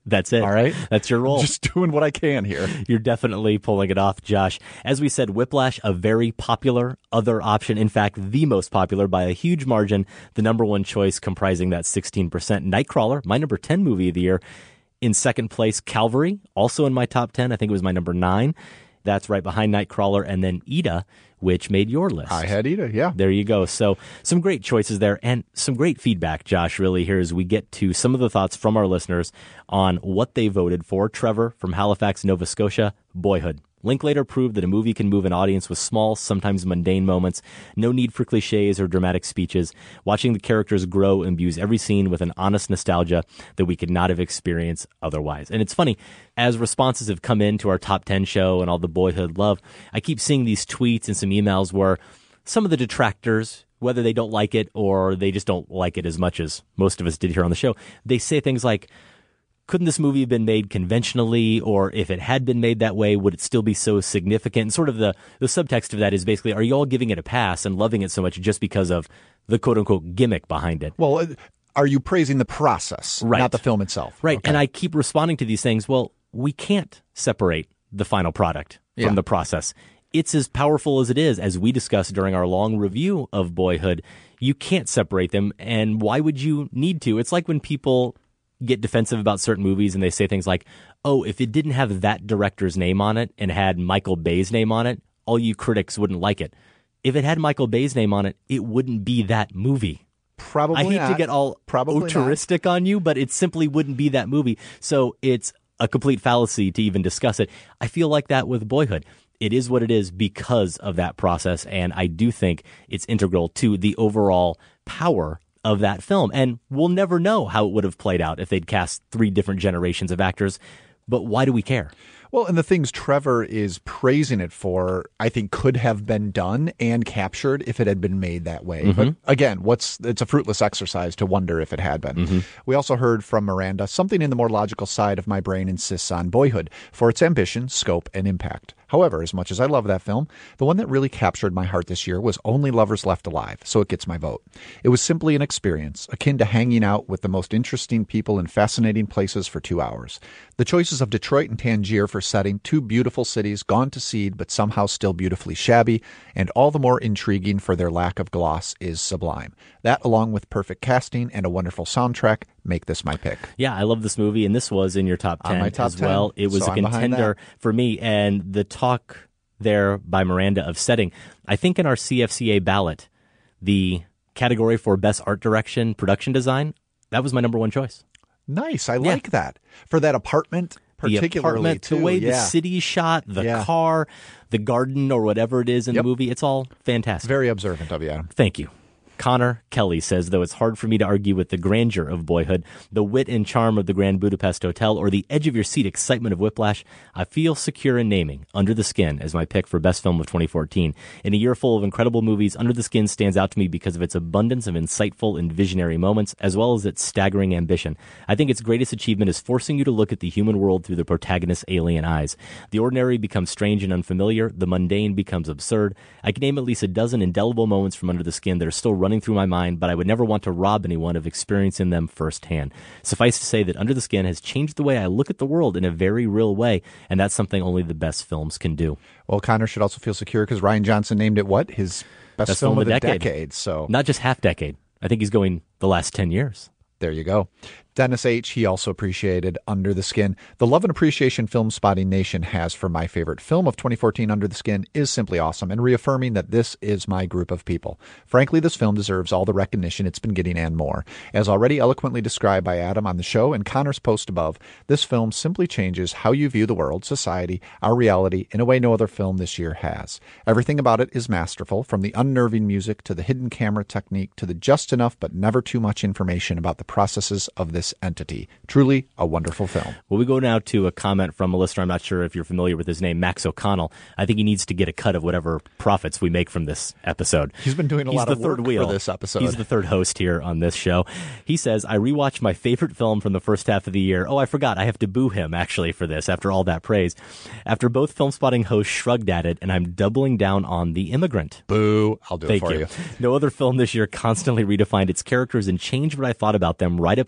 That's it. All right? That's your role. Just doing what I can here. You're definitely pulling it off, Josh. As we said, Whiplash, a very popular other option. In fact, the most popular by a huge margin. The number one choice comprising that sixteen percent. Nightcrawler, my number ten movie of the year. In second place, Calvary, also in my top ten. I think it was my number nine. That's right behind Nightcrawler. And then Ida, which made your list. I had Ida, yeah. There you go. So some great choices there and some great feedback, Josh, really, here as we get to some of the thoughts from our listeners on what they voted for. Trevor from Halifax, Nova Scotia, Boyhood. Linklater proved that a movie can move an audience with small, sometimes mundane moments. No need for cliches or dramatic speeches. Watching the characters grow imbues every scene with an honest nostalgia that we could not have experienced otherwise. And it's funny, as responses have come into our top ten show and all the Boyhood love, I keep seeing these tweets and some emails where some of the detractors, whether they don't like it or they just don't like it as much as most of us did here on the show, they say things like, couldn't this movie have been made conventionally, or if it had been made that way, would it still be so significant? And sort of the, the subtext of that is basically, are you all giving it a pass and loving it so much just because of the quote-unquote gimmick behind it? Well, are you praising the process, right. not the film itself? Right, okay. And I keep responding to these things, well, we can't separate the final product yeah. from the process. It's as powerful as it is, as we discussed during our long review of Boyhood. You can't separate them, and why would you need to? It's like when people get defensive about certain movies and they say things like, oh, if it didn't have that director's name on it and had Michael Bay's name on it, all you critics wouldn't like it. If it had Michael Bay's name on it, it wouldn't be that movie. Probably I hate not. to get all Probably autoristic not. on you, but it simply wouldn't be that movie. So it's a complete fallacy to even discuss it. I feel like that with Boyhood. It is what it is because of that process, and I do think it's integral to the overall power of that film. And we'll never know how it would have played out if they'd cast three different generations of actors. But why do we care? Well, and the things Trevor is praising it for, I think, could have been done and captured if it had been made that way. Mm-hmm. But again, what's it's a fruitless exercise to wonder if it had been. Mm-hmm. We also heard from Miranda, something in the more logical side of my brain insists on Boyhood for its ambition, scope, and impact. However, as much as I love that film, the one that really captured my heart this year was Only Lovers Left Alive, so it gets my vote. It was simply an experience, akin to hanging out with the most interesting people in fascinating places for two hours. The choices of Detroit and Tangier for setting, two beautiful cities gone to seed but somehow still beautifully shabby, and all the more intriguing for their lack of gloss, is sublime. That, along with perfect casting and a wonderful soundtrack, make this my pick. Yeah, I love this movie, and this was in your top ten On my top as well. ten, It was so a I'm behind contender that. for me, and the talk there by Miranda of setting, I think in our C F C A ballot, the category for best art direction, production design, that was my number one choice. Nice. I Yeah. like that. For that apartment, particularly, the apartment, too. the way yeah. the city is shot, the Yeah. car, the garden, or whatever it is in Yep. the movie, it's all fantastic. Very observant of you, Adam. Thank you. Connor Kelly says, though it's hard for me to argue with the grandeur of Boyhood, the wit and charm of the Grand Budapest Hotel, or the edge-of-your-seat excitement of Whiplash, I feel secure in naming Under the Skin as my pick for Best Film of twenty fourteen. In a year full of incredible movies, Under the Skin stands out to me because of its abundance of insightful and visionary moments, as well as its staggering ambition. I think its greatest achievement is forcing you to look at the human world through the protagonist's alien eyes. The ordinary becomes strange and unfamiliar. The mundane becomes absurd. I can name at least a dozen indelible moments from Under the Skin that are still running through my mind, but I would never want to rob anyone of experiencing them firsthand. Suffice to say that Under the Skin has changed the way I look at the world in a very real way, and that's something only the best films can do. Well, Connor should also feel secure because Ryan Johnson named it what? His best, Best film, film of of the the decade. decade. So Not just half decade. I think he's going the last ten years. there you go. Dennis H., he also appreciated Under the Skin. The love and appreciation Film Spotting Nation has for my favorite film of twenty fourteen, Under the Skin, is simply awesome and reaffirming that this is my group of people. Frankly, this film deserves all the recognition it's been getting and more. As already eloquently described by Adam on the show and Connor's post above, this film simply changes how you view the world, society, our reality in a way no other film this year has. Everything about it is masterful, from the unnerving music to the hidden camera technique to the just enough but never too much information about the processes of this entity. Truly a wonderful film. Well, we go now to a comment from a listener. I'm not sure if you're familiar with his name, Max O'Connell. I think he needs to get a cut of whatever profits we make from this episode. He's been doing a He's lot the of third work wheel for this episode. He's the third host here on this show. He says, I rewatched my favorite film from the first half of the year. Oh, I forgot. I have to boo him, actually, for this, after all that praise. After both Film Spotting hosts shrugged at it, and I'm doubling down on The Immigrant. Boo. I'll do Thank it for you. you. No other film this year constantly redefined its characters and changed what I thought about them right up until the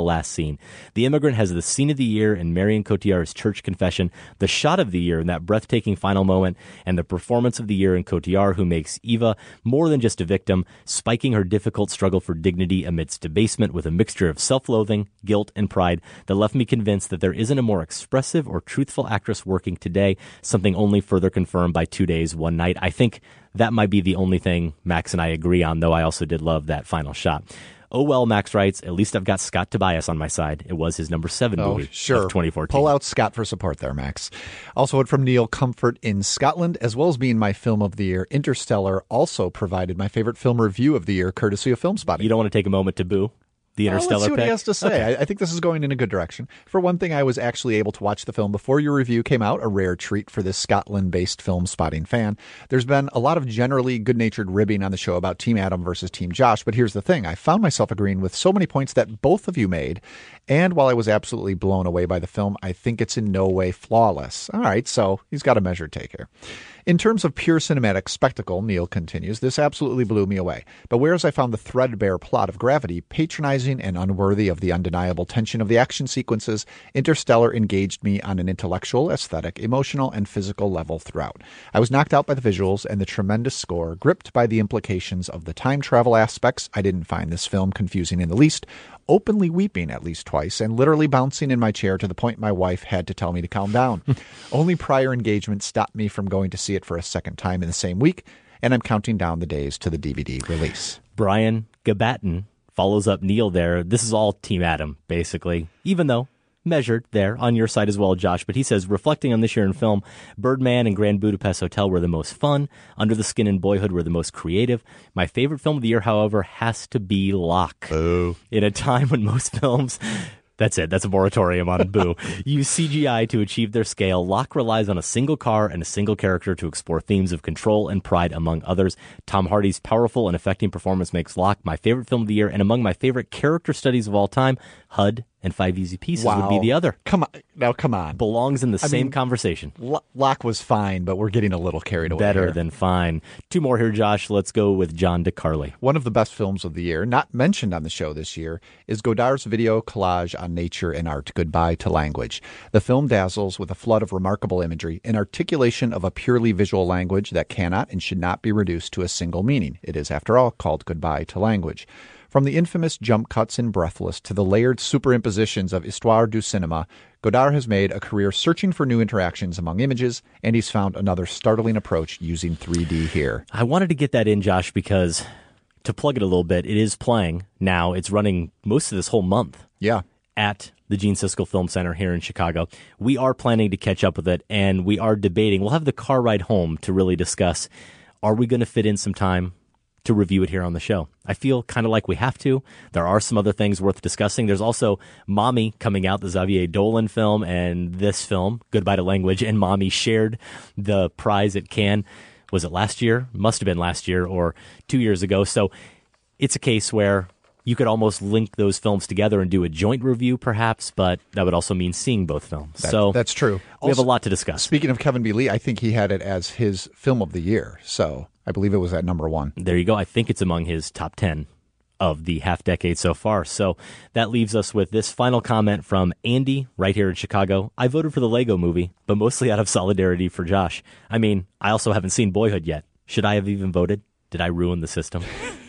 last scene. The Immigrant has the scene of the year in Marion Cotillard's church confession, the shot of the year in that breathtaking final moment, and the performance of the year in Cotillard, who makes Eva more than just a victim, spiking her difficult struggle for dignity amidst debasement with a mixture of self-loathing, guilt, and pride that left me convinced that there isn't a more expressive or truthful actress working today, something only further confirmed by Two Days, One Night. I think that might be the only thing Max and I agree on, though I also did love that final shot. Oh, well, Max writes, at least I've got Scott Tobias on my side. It was his number seven oh, movie sure. of twenty fourteen. Pull out Scott for support there, Max. Also, from Neil, Comfort in Scotland, as well as being my film of the year, Interstellar also provided my favorite film review of the year, courtesy of Film Spotting. You don't want to take a moment to boo the Interstellar uh, let's see what pick? he has to say. Okay. I, I think this is going in a good direction. For one thing, I was actually able to watch the film before your review came out, a rare treat for this Scotland-based Film Spotting fan. There's been a lot of generally good-natured ribbing on the show about Team Adam versus Team Josh, but here's the thing. I found myself agreeing with so many points that both of you made, and while I was absolutely blown away by the film, I think it's in no way flawless. All right, so he's got a measured take here. In terms of pure cinematic spectacle, Neil continues, this absolutely blew me away. But whereas I found the threadbare plot of Gravity patronizing and unworthy of the undeniable tension of the action sequences, Interstellar engaged me on an intellectual, aesthetic, emotional, and physical level throughout. I was knocked out by the visuals and the tremendous score, gripped by the implications of the time travel aspects. I didn't find this film confusing in the least, openly weeping at least twice, and literally bouncing in my chair to the point my wife had to tell me to calm down. Only prior engagement stopped me from going to see it for a second time in the same week, and I'm counting down the days to the D V D release. Brian Gabatin follows up Neil there. This is all Team Adam, basically, even though measured there on your side as well, Josh. But he says, reflecting on this year in film, Birdman and Grand Budapest Hotel were the most fun. Under the Skin and Boyhood were the most creative. My favorite film of the year, however, has to be Locke. Boo. In a time when most films... That's it. That's a moratorium on boo. Use C G I to achieve their scale. Locke relies on a single car and a single character to explore themes of control and pride, among others. Tom Hardy's powerful and affecting performance makes Locke my favorite film of the year, and among my favorite character studies of all time, H U D and Five Easy Pieces wow. would be the other. Come on. Now, come on. Belongs in the I same mean, conversation. L- Locke was fine, but we're getting a little carried away. Better here. than fine. Two more here, Josh. Let's go with John DeCarli. One of the best films of the year, not mentioned on the show this year, is Godard's video collage on nature and art, Goodbye to Language. The film dazzles with a flood of remarkable imagery, an articulation of a purely visual language that cannot and should not be reduced to a single meaning. It is, after all, called Goodbye to Language. From the infamous jump cuts in Breathless to the layered superimpositions of Histoire du Cinéma, Godard has made a career searching for new interactions among images, and he's found another startling approach using three D here. I wanted to get that in, Josh, because to plug it a little bit, it is playing now. It's running most of this whole month. Yeah. At the Gene Siskel Film Center here in Chicago. We are planning to catch up with it, and we are debating. We'll have the car ride home to really discuss, are we going to fit in some time to review it here on the show? I feel kind of like we have to. There are some other things worth discussing. There's also Mommy coming out, the Xavier Dolan film, and this film, Goodbye to Language, and Mommy shared the prize at Cannes. Was it last year? Must have been last year or two years ago. So it's a case where you could almost link those films together and do a joint review, perhaps, but that would also mean seeing both films. That, so that's true. We Also, have a lot to discuss. Speaking of Kevin B. Lee, I think he had it as his film of the year. So I believe it was at number one. There you go. I think it's among his top ten of the half decade so far. So that leaves us with this final comment from Andy right here in Chicago. I voted for the Lego movie, but mostly out of solidarity for Josh. I mean, I also haven't seen Boyhood yet. Should I have even voted? Did I ruin the system?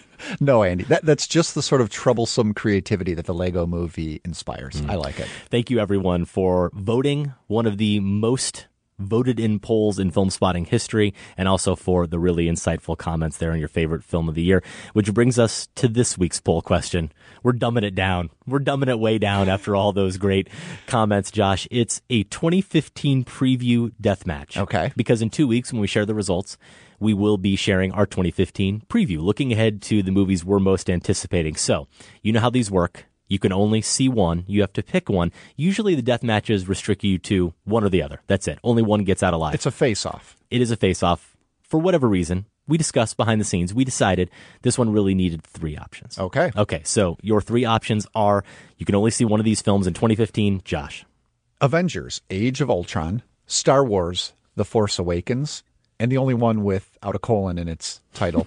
No, Andy, that, that's just the sort of troublesome creativity that the Lego movie inspires. Mm. I like it. Thank you, everyone, for voting. One of the most voted in polls in Film Spotting history, and also for the really insightful comments there on your favorite film of the year, which brings us to this week's poll question. We're dumbing it down. We're dumbing it way down after all those great comments, Josh. It's a twenty fifteen preview deathmatch. Okay. Because in two weeks, when we share the results, we will be sharing our twenty fifteen preview, looking ahead to the movies we're most anticipating. So, you know how these work. You can only see one. You have to pick one. Usually the death matches restrict you to one or the other. That's it. Only one gets out alive. It's a face-off. It is a face-off. For whatever reason, we discussed behind the scenes, we decided this one really needed three options. Okay. Okay, so your three options are, you can only see one of these films in twenty fifteen. Josh. Avengers, Age of Ultron, Star Wars, The Force Awakens, and the only one without a colon in its title,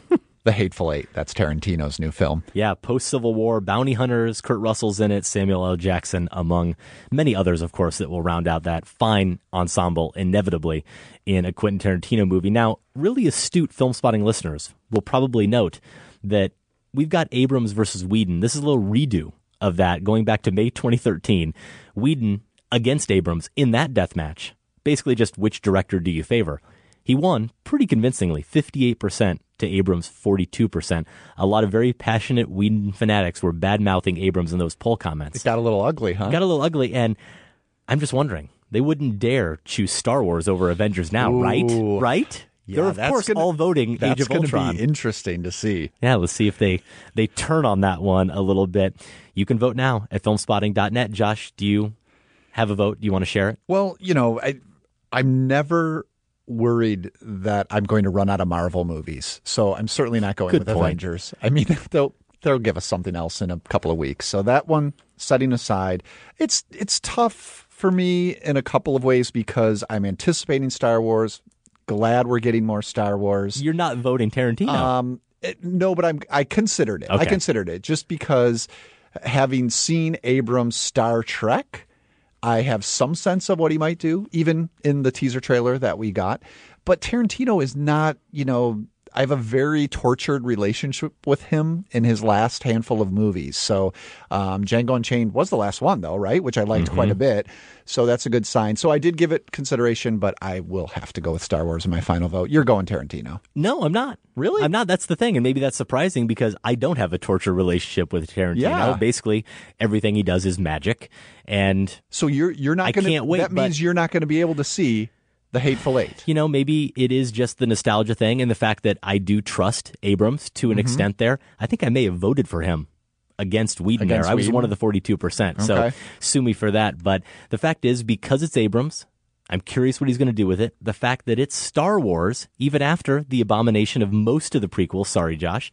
The Hateful Eight. That's Tarantino's new film. Yeah, post-Civil War, bounty hunters, Kurt Russell's in it, Samuel L. Jackson, among many others, of course, that will round out that fine ensemble, inevitably, in a Quentin Tarantino movie. Now, really astute film spotting listeners will probably note that we've got Abrams versus Whedon. This is a little redo of that, going back to May twenty thirteen. Whedon against Abrams in that death match. Basically just which director do you favor? He won pretty convincingly, fifty-eight percent to Abrams' forty-two percent. A lot of very passionate Whedon fanatics were bad-mouthing Abrams in those poll comments. It got a little ugly, huh? It got a little ugly, and I'm just wondering, they wouldn't dare choose Star Wars over Avengers now, Ooh. right? Right? Yeah, They're, of that's course, gonna, all voting that's Age of Ultron. That's going to be interesting to see. Yeah, let's see if they, they turn on that one a little bit. You can vote now at filmspotting dot net. Josh, do you have a vote? Do you want to share it? Well, you know, I, I'm never worried that I'm going to run out of Marvel movies. So I'm certainly not going Good with point. Avengers. I mean, they'll they'll give us something else in a couple of weeks. So that one, setting aside, it's it's tough for me in a couple of ways because I'm anticipating Star Wars. Glad we're getting more Star Wars. You're not voting Tarantino. Um, it, no, but I'm I considered it. Okay. I considered it just because having seen Abrams' Star Trek, I have some sense of what he might do, even in the teaser trailer that we got. But Tarantino is not, you know, I have a very tortured relationship with him in his last handful of movies. So um, Django Unchained was the last one, though, right? Which I liked Mm-hmm. quite a bit. So that's a good sign. So I did give it consideration, but I will have to go with Star Wars in my final vote. You're going Tarantino. No, I'm not. Really? I'm not. That's the thing. And maybe that's surprising because I don't have a torture relationship with Tarantino. Yeah. Basically, everything he does is magic. And so you're you're not I going to can't wait. That means but, you're not going to be able to see The Hateful Eight. You know, maybe it is just the nostalgia thing and the fact that I do trust Abrams to an Mhm. extent there. I think I may have voted for him against Whedon Against there. I was Whedon? one of the forty-two percent. So Okay. sue me for that. But the fact is, because it's Abrams, I'm curious what he's going to do with it. The fact that it's Star Wars, even after the abomination of most of the prequels. Sorry, Josh.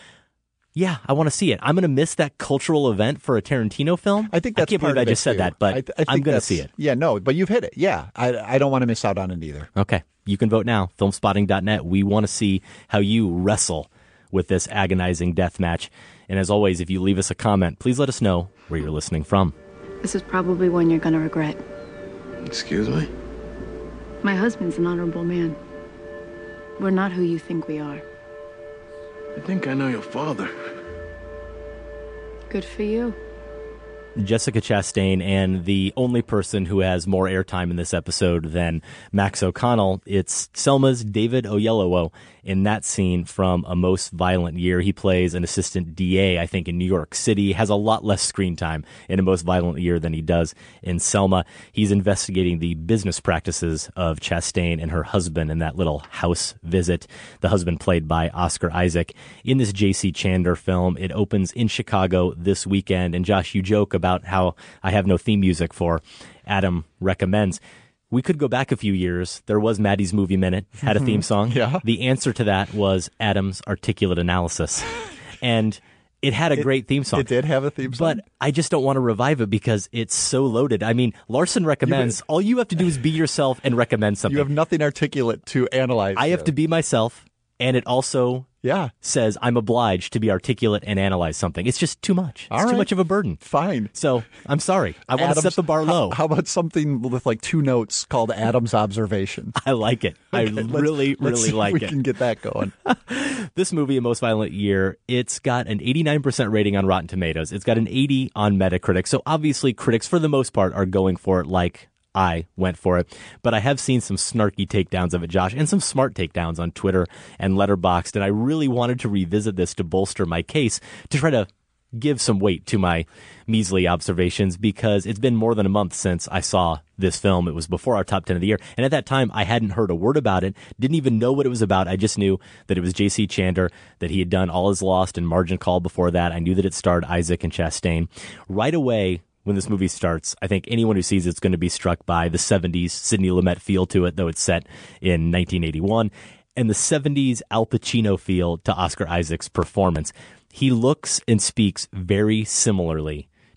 Yeah, I want to see it. I'm going to miss that cultural event for a Tarantino film. I think that's I can't part believe I of it, just said too. that, but I th- I think I'm going to that's- see it. Yeah, no, but you've hit it. Yeah, I, I don't want to miss out on it either. Okay. You can vote now. filmspotting dot net. We want to see how you wrestle with this agonizing death match. And as always, if you leave us a comment, please let us know where you're listening from. This is probably one you're going to regret. Excuse me? My husband's an honorable man. We're not who you think we are. I think I know your father. Good for you. Jessica Chastain, and the only person who has more airtime in this episode than Max O'Connell, it's Selma's David Oyelowo in that scene from A Most Violent Year. He plays an assistant D A, I think, in New York City, has a lot less screen time in A Most Violent Year than he does in Selma. He's investigating the business practices of Chastain and her husband in that little house visit. The husband played by Oscar Isaac. In this J C Chandler film, it opens in Chicago this weekend. And Josh, you joke about how I have no theme music for Adam Recommends. We could go back a few years. There was Maddie's Movie Minute, had a theme song. Yeah. The answer to that was Adam's Articulate Analysis. And it had a It- great theme song. It did have a theme song. But I just don't want to revive it because it's so loaded. I mean, Larson recommends, all you have to do is be yourself and recommend something. You have nothing articulate to analyze. I have it. to be myself, and it also yeah. says I'm obliged to be articulate and analyze something. It's just too much. All it's too right. much of a burden. Fine. So I'm sorry. I want to Adam's- set the bar low. How, how about something with like two notes called Adam's Observation? I like it. I Okay, let's- really, let's really see if like we it. can get that going. This movie, A Most Violent Year, it's got an eighty-nine percent rating on Rotten Tomatoes. It's got an eighty on Metacritic. So obviously critics, for the most part, are going for it like I went for it. But I have seen some snarky takedowns of it, Josh, and some smart takedowns on Twitter and Letterboxd. And I really wanted to revisit this to bolster my case, to try to give some weight to my measly observations, because it's been more than a month since I saw this film. It was before our top ten of the year. And at that time, I hadn't heard a word about it, didn't even know what it was about. I just knew that it was J C Chandler, that he had done All Is Lost and Margin Call before that. I knew that it starred Isaac and Chastain. Right away, when this movie starts, I think anyone who sees it's going to be struck by the seventies Sidney Lumet feel to it, though it's set in nineteen eighty-one, and the seventies Al Pacino feel to Oscar Isaac's performance. He looks and speaks very similarly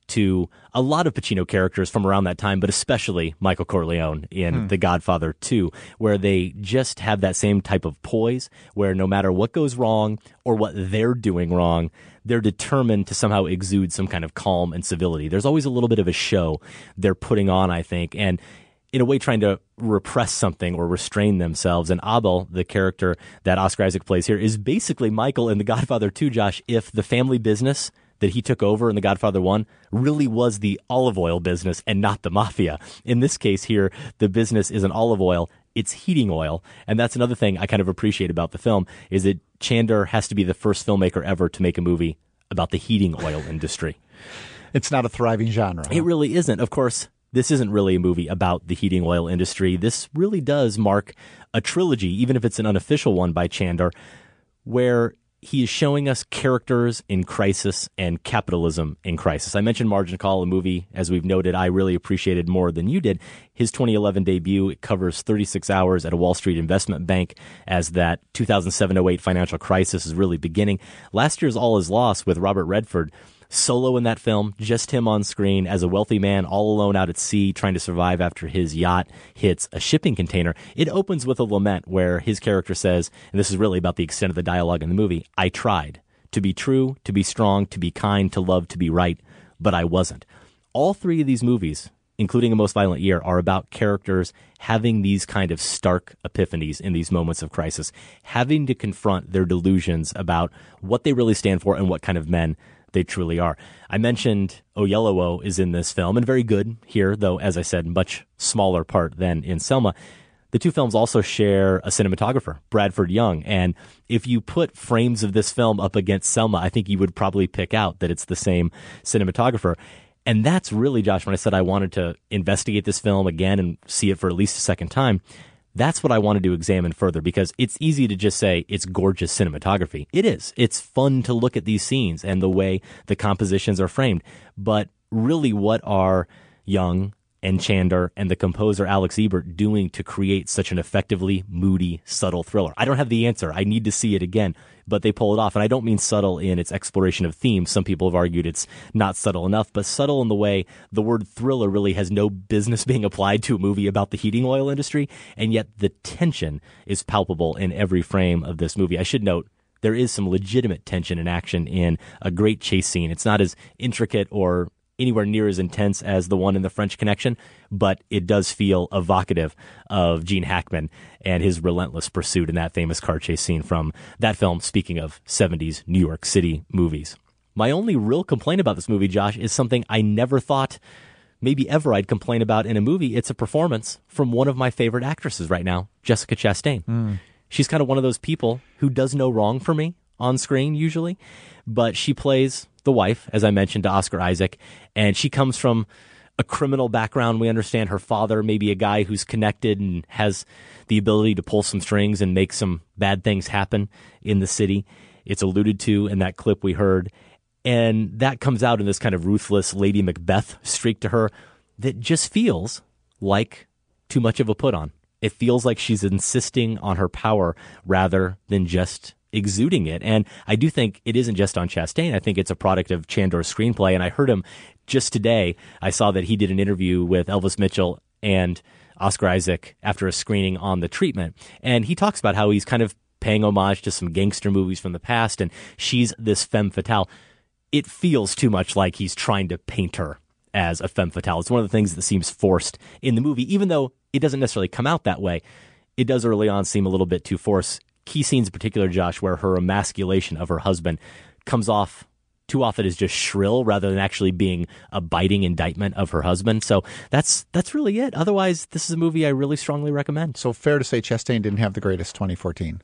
to a lot of Pacino characters from around that time, but especially Michael Corleone in Hmm. The Godfather two, where they just have that same type of poise, where no matter what goes wrong or what they're doing wrong, they're determined to somehow exude some kind of calm and civility. There's always a little bit of a show they're putting on, I think, and in a way trying to repress something or restrain themselves. And Abel, the character that Oscar Isaac plays here, is basically Michael in The Godfather two, Josh, if the family business that he took over in The Godfather one really was the olive oil business and not the mafia. In this case here, the business isn't olive oil, it's heating oil. And that's another thing I kind of appreciate about the film, is that Chandler has to be the first filmmaker ever to make a movie about the heating oil industry. It's not a thriving genre. It really isn't. Of course, this isn't really a movie about the heating oil industry. This really does mark a trilogy, even if it's an unofficial one by Chandler, where he is showing us characters in crisis and capitalism in crisis. I mentioned Margin Call, a movie, as we've noted, I really appreciated more than you did. His twenty eleven debut, it covers thirty-six hours at a Wall Street investment bank as that two thousand seven oh eight financial crisis is really beginning. Last year's All Is Lost with Robert Redford, solo in that film, just him on screen as a wealthy man all alone out at sea trying to survive after his yacht hits a shipping container. It opens with a lament where his character says, and this is really about the extent of the dialogue in the movie, "I tried to be true, to be strong, to be kind, to love, to be right, but I wasn't." All three of these movies, including A Most Violent Year, are about characters having these kind of stark epiphanies in these moments of crisis, having to confront their delusions about what they really stand for and what kind of men they truly are. I mentioned Oyelowo is in this film, and very good here, though, as I said, much smaller part than in Selma. The two films also share a cinematographer, Bradford Young, and if you put frames of this film up against Selma, I think you would probably pick out that it's the same cinematographer. And that's really, Josh, when I said I wanted to investigate this film again and see it for at least a second time, that's what I wanted to examine further, because it's easy to just say it's gorgeous cinematography. It is. It's fun to look at these scenes and the way the compositions are framed. But really, what are Young and Chandler and the composer Alex Ebert doing to create such an effectively moody, subtle thriller? I don't have the answer. I need to see it again, but they pull it off. And I don't mean subtle in its exploration of themes. Some people have argued it's not subtle enough, but subtle in the way the word thriller really has no business being applied to a movie about the heating oil industry. And yet the tension is palpable in every frame of this movie. I should note, there is some legitimate tension and action in a great chase scene. It's not as intricate or anywhere near as intense as the one in The French Connection, but it does feel evocative of Gene Hackman and his relentless pursuit in that famous car chase scene from that film, speaking of seventies New York City movies. My only real complaint about this movie, Josh, is something I never thought maybe ever I'd complain about in a movie. It's a performance from one of my favorite actresses right now, Jessica Chastain. Mm. She's kind of one of those people who does no wrong for me on screen usually, but she plays the wife, as I mentioned, to Oscar Isaac, and she comes from a criminal background. We understand her father may be a guy who's connected and has the ability to pull some strings and make some bad things happen in the city. It's alluded to in that clip we heard, and that comes out in this kind of ruthless Lady Macbeth streak to her that just feels like too much of a put-on. It feels like she's insisting on her power rather than just exuding it. And I do think it isn't just on Chastain. I think it's a product of Chandler's screenplay. And I heard him just today. I saw that he did an interview with Elvis Mitchell and Oscar Isaac after a screening on The Treatment. And he talks about how he's kind of paying homage to some gangster movies from the past. And she's this femme fatale. It feels too much like he's trying to paint her as a femme fatale. It's one of the things that seems forced in the movie, even though it doesn't necessarily come out that way. It does early on seem a little bit too forced. Key scenes in particular, Josh, where her emasculation of her husband comes off too often as just shrill rather than actually being a biting indictment of her husband. So that's that's really it. Otherwise, this is a movie I really strongly recommend. So fair to say Chastain didn't have the greatest twenty fourteen.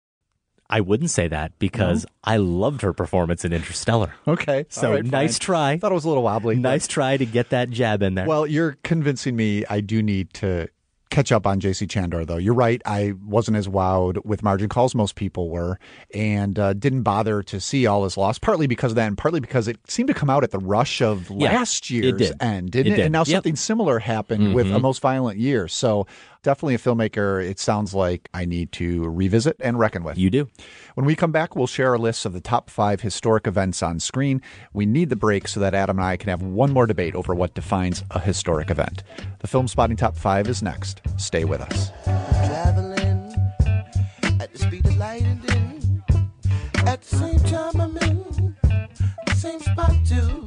I wouldn't say that because no. I loved her performance in Interstellar. Okay. So right, nice fine. try. Thought it was a little wobbly. Nice but... try to get that jab in there. Well, you're convincing me I do need to catch up on J C Chandler, though. You're right. I wasn't as wowed with Margin Call as most people were, and uh, didn't bother to see All Is Lost, partly because of that, and partly because it seemed to come out at the rush of yeah, last year's it did. end, didn't it? it? Did. And now yep. something similar happened mm-hmm. with A Most Violent Year. So Definitely a filmmaker, it sounds like I need to revisit and reckon with. You do. When we come back, we'll share a list of the top five historic events on screen. We need the break so that Adam and I can have one more debate over what defines a historic event. The Film Spotting Top five is next. Stay with us. Traveling at the speed of light and then at the same time I'm in the same spot too.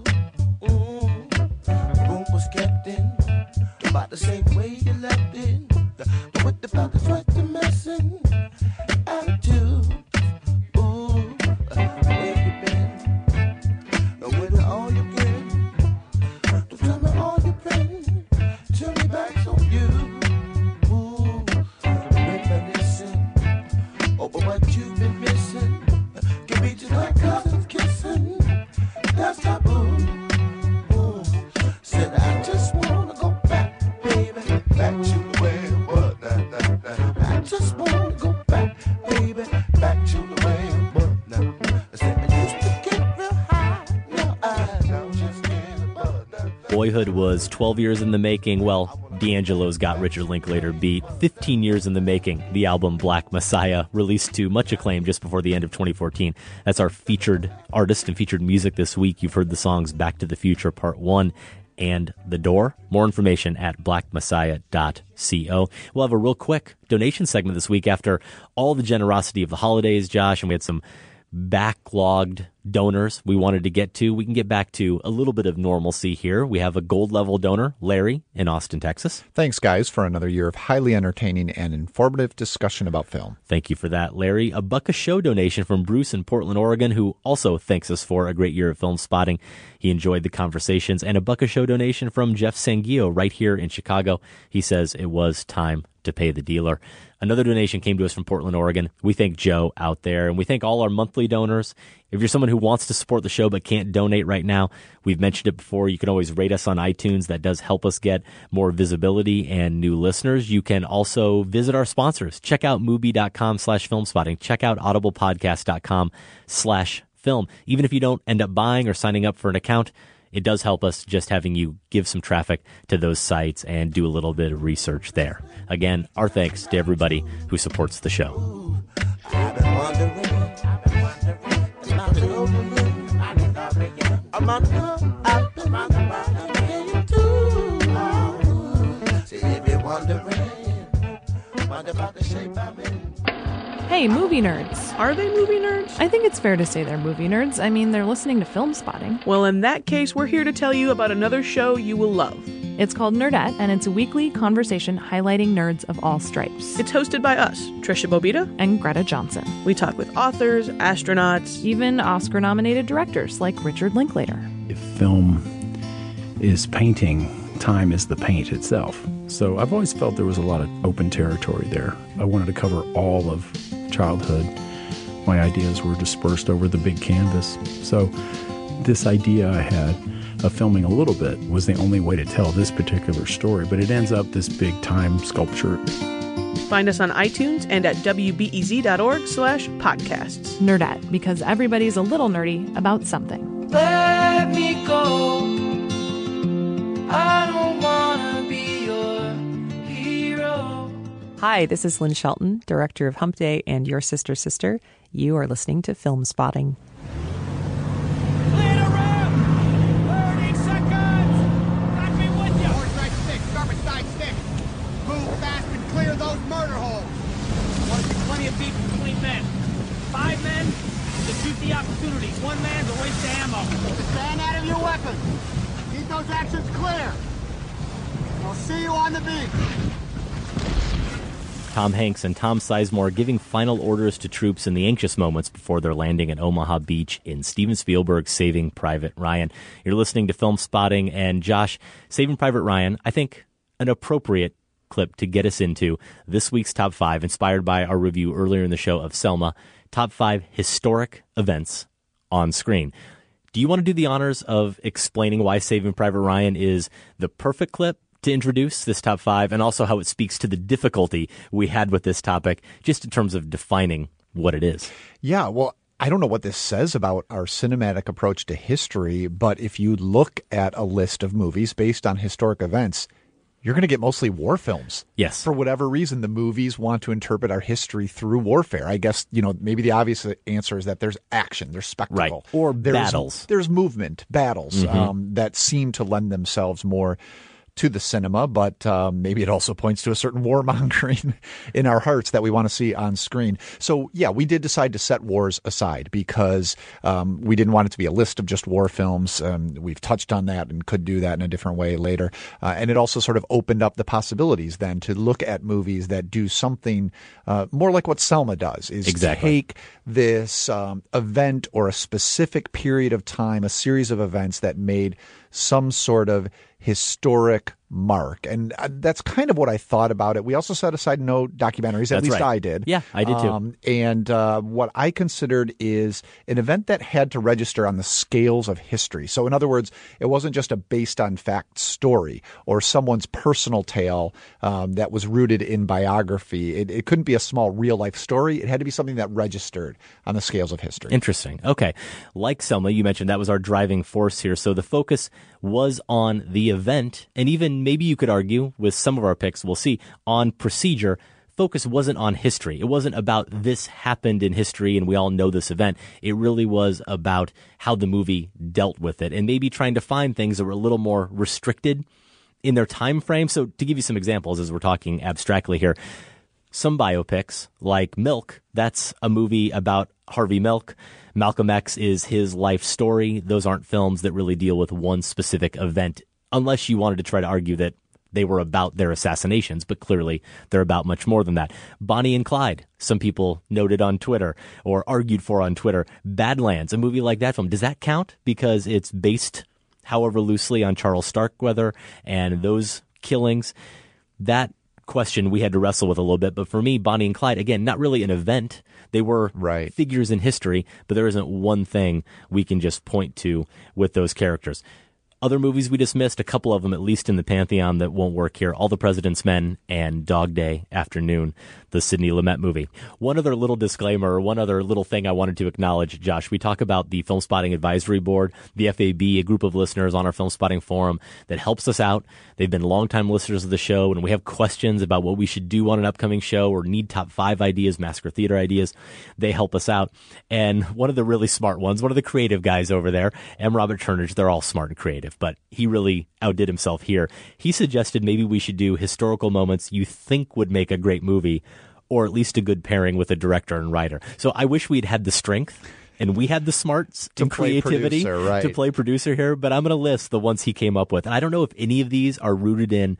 Mm. Room was kept in about the same way you left it, but with the pockets right to messing attitude. Ooh, where you been? Or where all you get? Don't tell me all you been. Tell me back on you. Ooh, reminiscing over what you've been missing. Give me just like cousins kissing. That's taboo. Ooh, said I just wanna go back, baby, back to the way it was. I just wanna go back, baby, back to the way it was. I said I used to get real high, now I don't just get above. Boyhood was twelve years in the making. Well, D'Angelo's Got Richard Linklater beat. fifteen years in the making. The album Black Messiah, released to much acclaim just before the end of twenty fourteen. That's our featured artist and featured music this week. You've heard the songs Back to the Future Part one and The Door. More information at black messiah dot co. We'll have a real quick donation segment this week after all the generosity of the holidays, Josh, and we had some backlogged donors we wanted to get to. We can get back to a little bit of normalcy here. We have a gold level donor, Larry, in Austin, Texas. Thanks, guys, for another year of highly entertaining and informative discussion about film. Thank you for that, Larry. A buck a show donation from Bruce in Portland, Oregon, who also thanks us for a great year of film spotting. He enjoyed the conversations. And a buck a show donation from Jeff Sanguio right here in Chicago. He says it was time to pay the dealer. Another donation came to us from Portland, Oregon. We thank Joe out there, and we thank all our monthly donors. If you're someone who wants to support the show but can't donate right now, we've mentioned it before, you can always rate us on iTunes. That does help us get more visibility and new listeners. You can also visit our sponsors. Check out Mubi.com slash film spotting. Check out audiblepodcast.com slash film. Even if you don't end up buying or signing up for an account, it does help us just having you give some traffic to those sites and do a little bit of research there. Again, our thanks to everybody who supports the show. I've been wondering, I've been wondering, I've been wondering, I've been wondering too. See if you're wondering, wonder about the shape I'm in. Hey, movie nerds. Are they movie nerds? I think it's fair to say they're movie nerds. I mean, they're listening to Film Spotting. Well, in that case, we're here to tell you about another show you will love. It's called Nerdette, and it's a weekly conversation highlighting nerds of all stripes. It's hosted by us, Trisha Bobita and Greta Johnson. We talk with authors, astronauts, even Oscar-nominated directors like Richard Linklater. If film is painting, time is the paint itself. So I've always felt there was a lot of open territory there. I wanted to cover all of childhood. My ideas were dispersed over the big canvas. So this idea I had of filming a little bit was the only way to tell this particular story, but it ends up this big time sculpture. Find us on iTunes and at wbez.org slash podcasts. Nerdette, because everybody's a little nerdy about something. Let me go. I don't want to be your hero. Hi, this is Lynn Shelton, director of Hump Day and Your Sister Sister. You are listening to Film Spotting. Five men to shoot the opportunities. One man to waste the ammo. Stand out of your weapons. Keep those actions clear. I'll see you on the beach. Tom Hanks and Tom Sizemore giving final orders to troops in the anxious moments before their landing at Omaha Beach in Steven Spielberg's Saving Private Ryan. You're listening to Film Spotting, and Josh, Saving Private Ryan, I think an appropriate clip to get us into this week's top five, inspired by our review earlier in the show of Selma. Top five historic events on screen. Do you want to do the honors of explaining why Saving Private Ryan is the perfect clip to introduce this top five, and also how it speaks to the difficulty we had with this topic, just in terms of defining what it is? Yeah, well, I don't know what this says about our cinematic approach to history, but if you look at a list of movies based on historic events, you're going to get mostly war films. Yes. For whatever reason, the movies want to interpret our history through warfare. I guess, you know, maybe the obvious answer is that there's action, there's spectacle. Right. Or there's, battles. There's movement, battles Mm-hmm. um, that seem to lend themselves more to the cinema, but um, maybe it also points to a certain warmongering in our hearts that we want to see on screen. So, yeah, we did decide to set wars aside because um, we didn't want it to be a list of just war films. Um, we've touched on that and could do that in a different way later. Uh, and it also sort of opened up the possibilities then to look at movies that do something uh, more like what Selma does, is exactly. take this um, event or a specific period of time, a series of events that made some sort of historic mark. And that's kind of what I thought about it. We also set aside no documentaries, at That's least right. I did. Yeah, I did too. Um, and uh, what I considered is an event that had to register on the scales of history. So in other words, it wasn't just a based on fact story or someone's personal tale um, that was rooted in biography. It, it couldn't be a small real life story. It had to be something that registered on the scales of history. Interesting. Okay. Like Selma, you mentioned that was our driving force here. So the focus was on the event, and even maybe you could argue with some of our picks, we'll see, on procedure. Focus wasn't on history. It wasn't about this happened in history and we all know this event. It really was about how the movie dealt with it and maybe trying to find things that were a little more restricted in their time frame. So to give you some examples as we're talking abstractly here, some biopics like Milk, that's a movie about Harvey Milk. Malcolm X is his life story. Those aren't films that really deal with one specific event, unless you wanted to try to argue that they were about their assassinations, but clearly they're about much more than that. Bonnie and Clyde, some people noted on Twitter or argued for on Twitter. Badlands, a movie like that film, does that count because it's based, however loosely, on Charles Starkweather and those killings? That question we had to wrestle with a little bit, but for me, Bonnie and Clyde, again, not really an event. They were right. figures in history, but there isn't one thing we can just point to with those characters. Other movies we dismissed, a couple of them at least in the pantheon that won't work here, All the President's Men and Dog Day Afternoon, the Sidney Lumet movie. One other little disclaimer, one other little thing I wanted to acknowledge, Josh. We talk about the Film Spotting Advisory Board, the F A B, a group of listeners on our Film Spotting Forum that helps us out. They've been longtime listeners of the show, and we have questions about what we should do on an upcoming show or need top five ideas, Massacre Theater ideas. They help us out. And one of the really smart ones, one of the creative guys over there, M. Robert Turnage, they're all smart and creative, but he really outdid himself here. He suggested maybe we should do historical moments you think would make a great movie, or at least a good pairing with a director and writer. So I wish we'd had the strength and we had the smarts to and creativity producer, right. to play producer here, but I'm going to list the ones he came up with. And I don't know if any of these are rooted in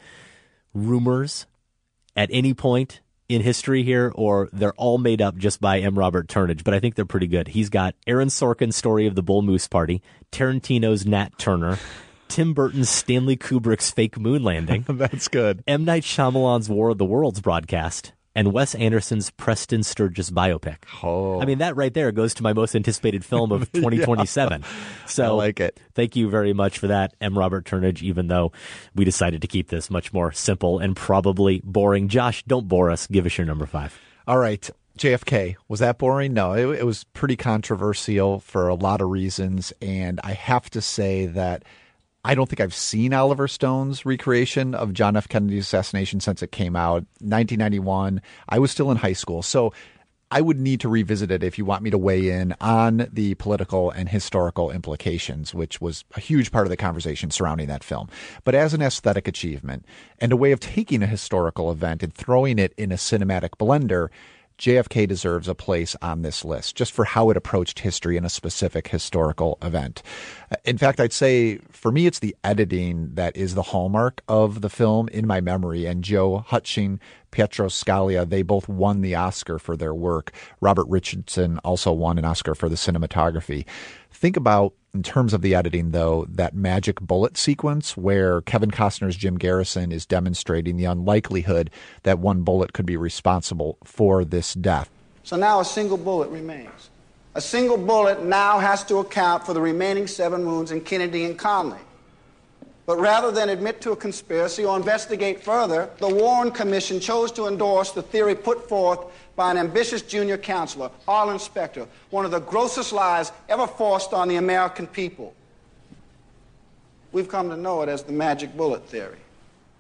rumors at any point in history here, or they're all made up just by M. Robert Turnage, but I think they're pretty good. He's got Aaron Sorkin's Story of the Bull Moose Party, Tarantino's Nat Turner, Tim Burton's Stanley Kubrick's Fake Moon Landing. That's good. M. Night Shyamalan's War of the Worlds broadcast, and Wes Anderson's Preston Sturges biopic. Oh. I mean, that right there goes to my most anticipated film of twenty twenty-seven. Yeah. So I like it. Thank you very much for that, M. Robert Turnage, even though we decided to keep this much more simple and probably boring. Josh, don't bore us. Give us your number five. All right. J F K, was that boring? No, it, it was pretty controversial for a lot of reasons. And I have to say that I don't think I've seen Oliver Stone's recreation of John F. Kennedy's assassination since it came out. nineteen ninety-one, I was still in high school. So I would need to revisit it if you want me to weigh in on the political and historical implications, which was a huge part of the conversation surrounding that film. But as an aesthetic achievement and a way of taking a historical event and throwing it in a cinematic blender, J F K deserves a place on this list just for how it approached history in a specific historical event. In fact, I'd say for me, it's the editing that is the hallmark of the film in my memory. And Joe Hutching, Pietro Scalia, they both won the Oscar for their work. Robert Richardson also won an Oscar for the cinematography. Think about, in terms of the editing, though, that magic bullet sequence where Kevin Costner's Jim Garrison is demonstrating the unlikelihood that one bullet could be responsible for this death. So now a single bullet remains. A single bullet now has to account for the remaining seven wounds in Kennedy and Conley. But rather than admit to a conspiracy or investigate further, the Warren Commission chose to endorse the theory put forth by an ambitious junior counselor, Arlen Specter, one of the grossest lies ever forced on the American people. We've come to know it as the magic bullet theory.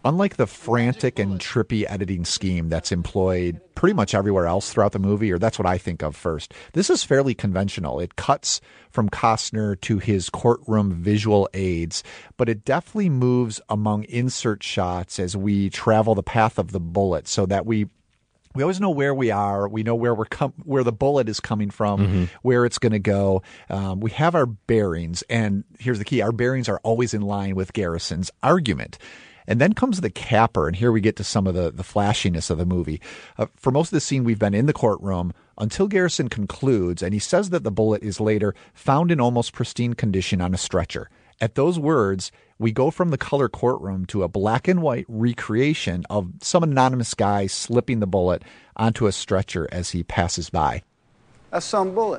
unlike the frantic and trippy editing scheme that's employed pretty much everywhere else throughout the movie, or that's what I think of first, this is fairly conventional. It cuts from Costner to his courtroom visual aids, but it definitely moves among insert shots as we travel the path of the bullet so that we We always know where we are. We know where we're com- where the bullet is coming from, mm-hmm. where it's going to go. Um, we have our bearings, and here's the key: our bearings are always in line with Garrison's argument. And then comes the capper, and here we get to some of the, the flashiness of the movie. Uh, for most of the scene, we've been in the courtroom until Garrison concludes, and he says that the bullet is later found in almost pristine condition on a stretcher. At those words, we go from the color courtroom to a black and white recreation of some anonymous guy slipping the bullet onto a stretcher as he passes by. That's some bullet.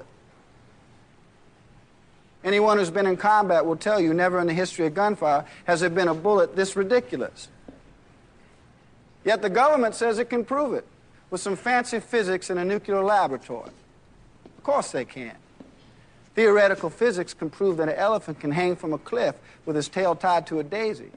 Anyone who's been in combat will tell you never in the history of gunfire has there been a bullet this ridiculous. Yet the government says it can prove it with some fancy physics in a nuclear laboratory. Of course they can. Theoretical physics can prove that an elephant can hang from a cliff with his tail tied to a daisy.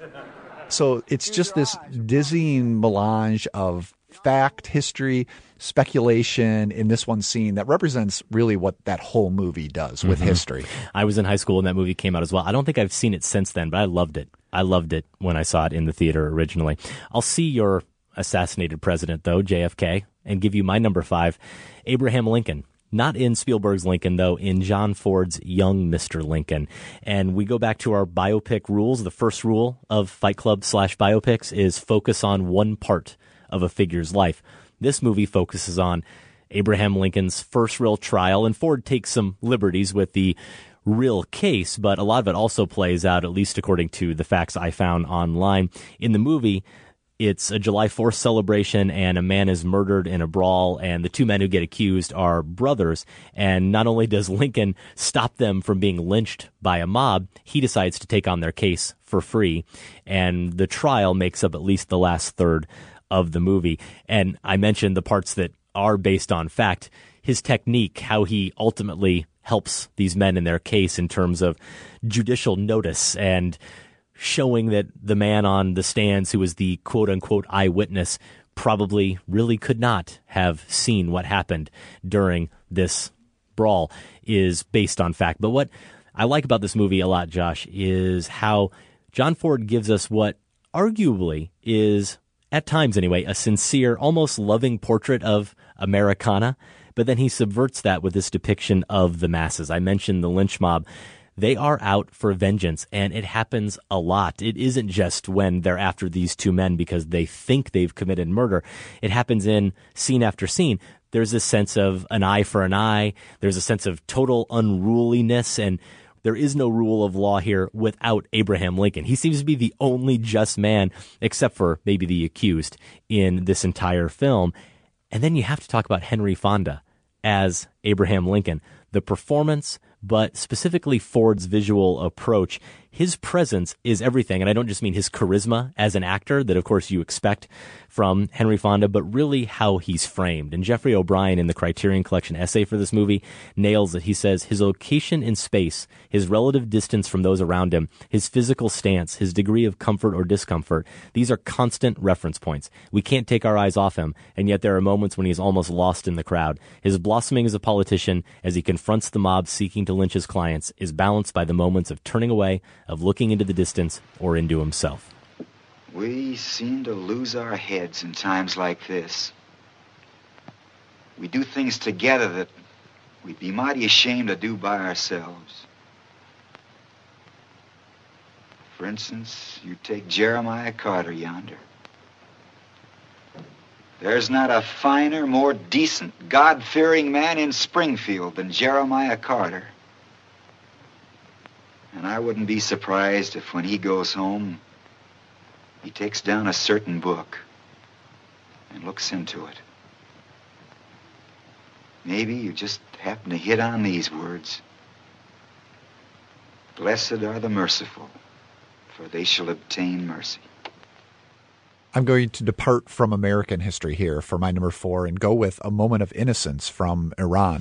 So it's just this dizzying melange of fact, history, speculation in this one scene that represents really what that whole movie does with mm-hmm. history. I was in high school when that movie came out as well. I don't think I've seen it since then, but I loved it. I loved it when I saw it in the theater originally. I'll see your assassinated president, though, J F K, and give you my number five, Abraham Lincoln. Not in Spielberg's Lincoln, though, in John Ford's Young Mister Lincoln. And we go back to our biopic rules. The first rule of Fight Club slash biopics is focus on one part of a figure's life. This movie focuses on Abraham Lincoln's first real trial, and Ford takes some liberties with the real case, but a lot of it also plays out, at least according to the facts I found online. In the movie, it's a July fourth celebration, and a man is murdered in a brawl, and the two men who get accused are brothers. And not only does Lincoln stop them from being lynched by a mob, he decides to take on their case for free. And the trial makes up at least the last third of the movie. And I mentioned the parts that are based on fact. His technique, how he ultimately helps these men in their case in terms of judicial notice and showing that the man on the stands who was the quote-unquote eyewitness probably really could not have seen what happened during this brawl, is based on fact. But what I like about this movie a lot, Josh, is how John Ford gives us what arguably is, at times anyway, a sincere, almost loving portrait of Americana, but then he subverts that with this depiction of the masses. I mentioned the lynch mob. They are out for vengeance, and it happens a lot. It isn't just when they're after these two men because they think they've committed murder. It happens in scene after scene. There's this sense of an eye for an eye. There's a sense of total unruliness, and there is no rule of law here without Abraham Lincoln. He seems to be the only just man, except for maybe the accused, in this entire film. And then you have to talk about Henry Fonda as Abraham Lincoln. The performance, but specifically Ford's visual approach. His presence is everything, and I don't just mean his charisma as an actor that, of course, you expect from Henry Fonda, but really how he's framed. And Jeffrey O'Brien, in the Criterion Collection essay for this movie, nails it. He says, his location in space, his relative distance from those around him, his physical stance, his degree of comfort or discomfort, these are constant reference points. We can't take our eyes off him, and yet there are moments when he's almost lost in the crowd. His blossoming as a politician, as he confronts the mob seeking to lynch his clients, is balanced by the moments of turning away, of looking into the distance, or into himself. We seem to lose our heads in times like this. We do things together that we'd be mighty ashamed to do by ourselves. For instance, you take Jeremiah Carter yonder. There's not a finer, more decent, God-fearing man in Springfield than Jeremiah Carter. And I wouldn't be surprised if when he goes home, he takes down a certain book and looks into it. Maybe you just happen to hit on these words. Blessed are the merciful, for they shall obtain mercy. I'm going to depart from American history here for my number four and go with A Moment of Innocence from Iran.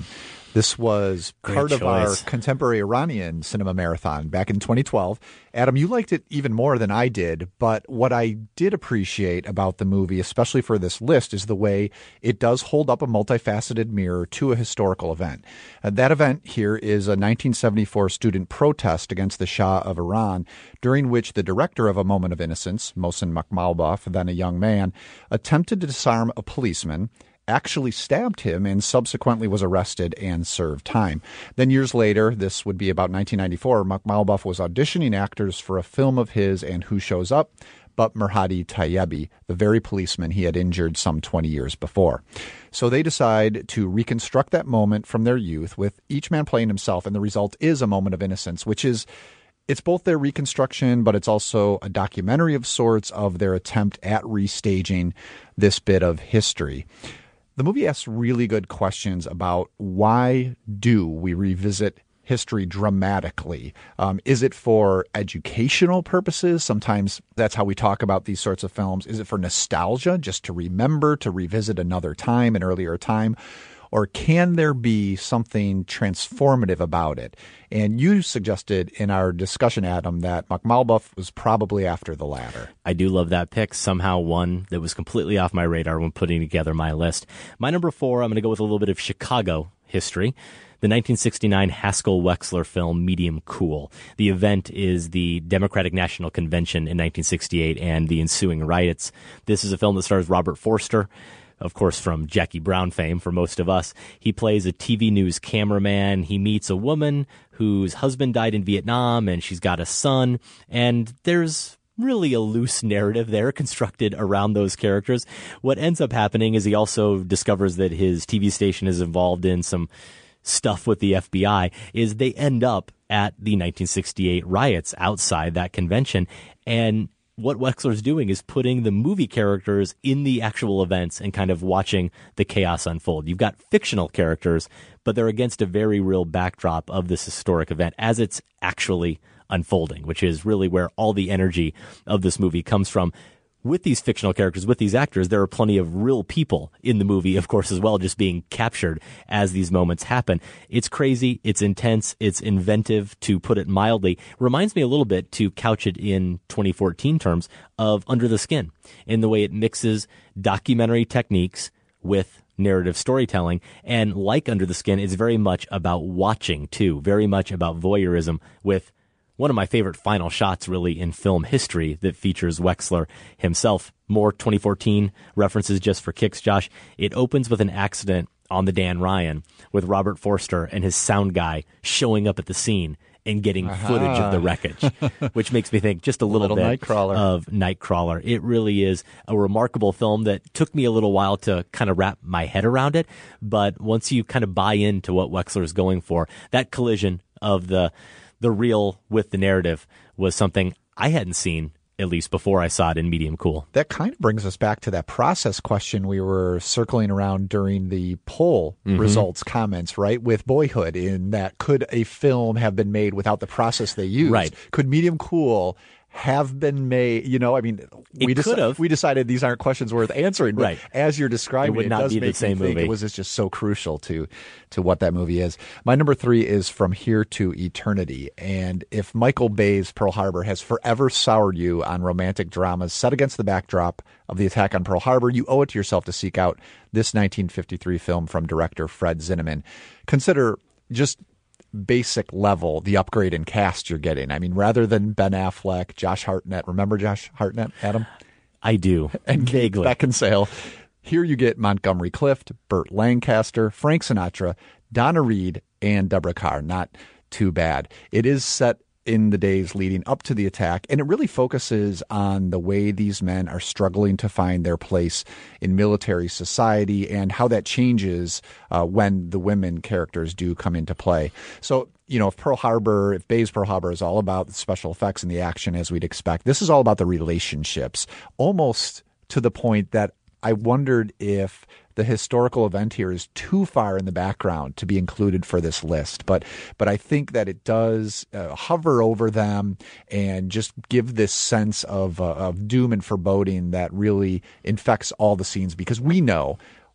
This was Great part of our choice. contemporary Iranian cinema marathon back in twenty twelve. Adam, you liked it even more than I did, but what I did appreciate about the movie, especially for this list, is the way it does hold up a multifaceted mirror to a historical event. Uh, that event here is a nineteen seventy-four student protest against the Shah of Iran, during which the director of A Moment of Innocence, Mohsen Makhmalbaf, then a young man, attempted to disarm a policeman, actually stabbed him, and subsequently was arrested and served time. Then years later, this would be about nineteen ninety-four, Makhmalbaf was auditioning actors for a film of his, and who shows up but Mirhadi Tayyebi, the very policeman he had injured some twenty years before. So they decide to reconstruct that moment from their youth, with each man playing himself, and the result is A Moment of Innocence, which is it's both their reconstruction, but it's also a documentary of sorts of their attempt at restaging this bit of history. The movie asks really good questions about why do we revisit history dramatically? Um, is it for educational purposes? Sometimes that's how we talk about these sorts of films. Is it for nostalgia, just to remember, to revisit another time, an earlier time? Or can there be something transformative about it? And you suggested in our discussion, Adam, that Makhmalbaf was probably after the latter. I do love that pick. Somehow one that was completely off my radar when putting together my list. My number four, I'm going to go with a little bit of Chicago history. The nineteen sixty-nine Haskell Wexler film Medium Cool. The event is the Democratic National Convention in nineteen sixty-eight and the ensuing riots. This is a film that stars Robert Forster, of course, from Jackie Brown fame for most of us. He plays a T V news cameraman. He meets a woman whose husband died in Vietnam, and she's got a son. And there's really a loose narrative there constructed around those characters. What ends up happening is he also discovers that his T V station is involved in some stuff with the F B I, is they end up at the nineteen sixty-eight riots outside that convention. And what Wexler's doing is putting the movie characters in the actual events and kind of watching the chaos unfold. You've got fictional characters, but they're against a very real backdrop of this historic event as it's actually unfolding, which is really where all the energy of this movie comes from. With these fictional characters, with these actors, there are plenty of real people in the movie, of course, as well, just being captured as these moments happen. It's crazy, it's intense, it's inventive, to put it mildly. Reminds me a little bit, to couch it in twenty fourteen terms, of Under the Skin, in the way it mixes documentary techniques with narrative storytelling. And like Under the Skin, it's very much about watching, too, very much about voyeurism, with one of my favorite final shots, really, in film history that features Wexler himself. More twenty fourteen references just for kicks, Josh. It opens with an accident on the Dan Ryan with Robert Forster and his sound guy showing up at the scene and getting Aha. footage of the wreckage, which makes me think just a little, Little bit Nightcrawler. of Nightcrawler. It really is a remarkable film that took me a little while to kind of wrap my head around it. But once you kind of buy into what Wexler is going for, that collision of the the real with the narrative was something I hadn't seen, at least before I saw it in Medium Cool. That kind of brings us back to that process question we were circling around during the poll Mhm. results comments, right? With Boyhood, in that, could a film have been made without the process they used? Right. Could Medium Cool have been made? You know, I mean, we, It could have. we decided these aren't questions worth answering, but Right. as you're describing It would it, not does be the make same me think movie. it was just, just so crucial to to what that movie is. My number three is From Here to Eternity. And if Michael Bay's Pearl Harbor has forever soured you on romantic dramas set against the backdrop of the attack on Pearl Harbor, you owe it to yourself to seek out this nineteen fifty-three film from director Fred Zinnemann. Consider just basic level the upgrade in cast you're getting. I mean, rather than Ben Affleck, Josh Hartnett, remember Josh Hartnett, Adam? I do. And vaguely. Beckinsale. Here you get Montgomery Clift, Burt Lancaster, Frank Sinatra, Donna Reed, and Deborah Carr. Not too bad. It is set in the days leading up to the attack, and it really focuses on the way these men are struggling to find their place in military society and how that changes uh, when the women characters do come into play. So, you know, if Pearl Harbor, if Bay's Pearl Harbor is all about the special effects and the action as we'd expect, this is all about the relationships, almost to the point that I wondered if the historical event here is too far in the background to be included for this list. But but I think that it does uh, hover over them and just give this sense of, uh, of doom and foreboding that really infects all the scenes, because we know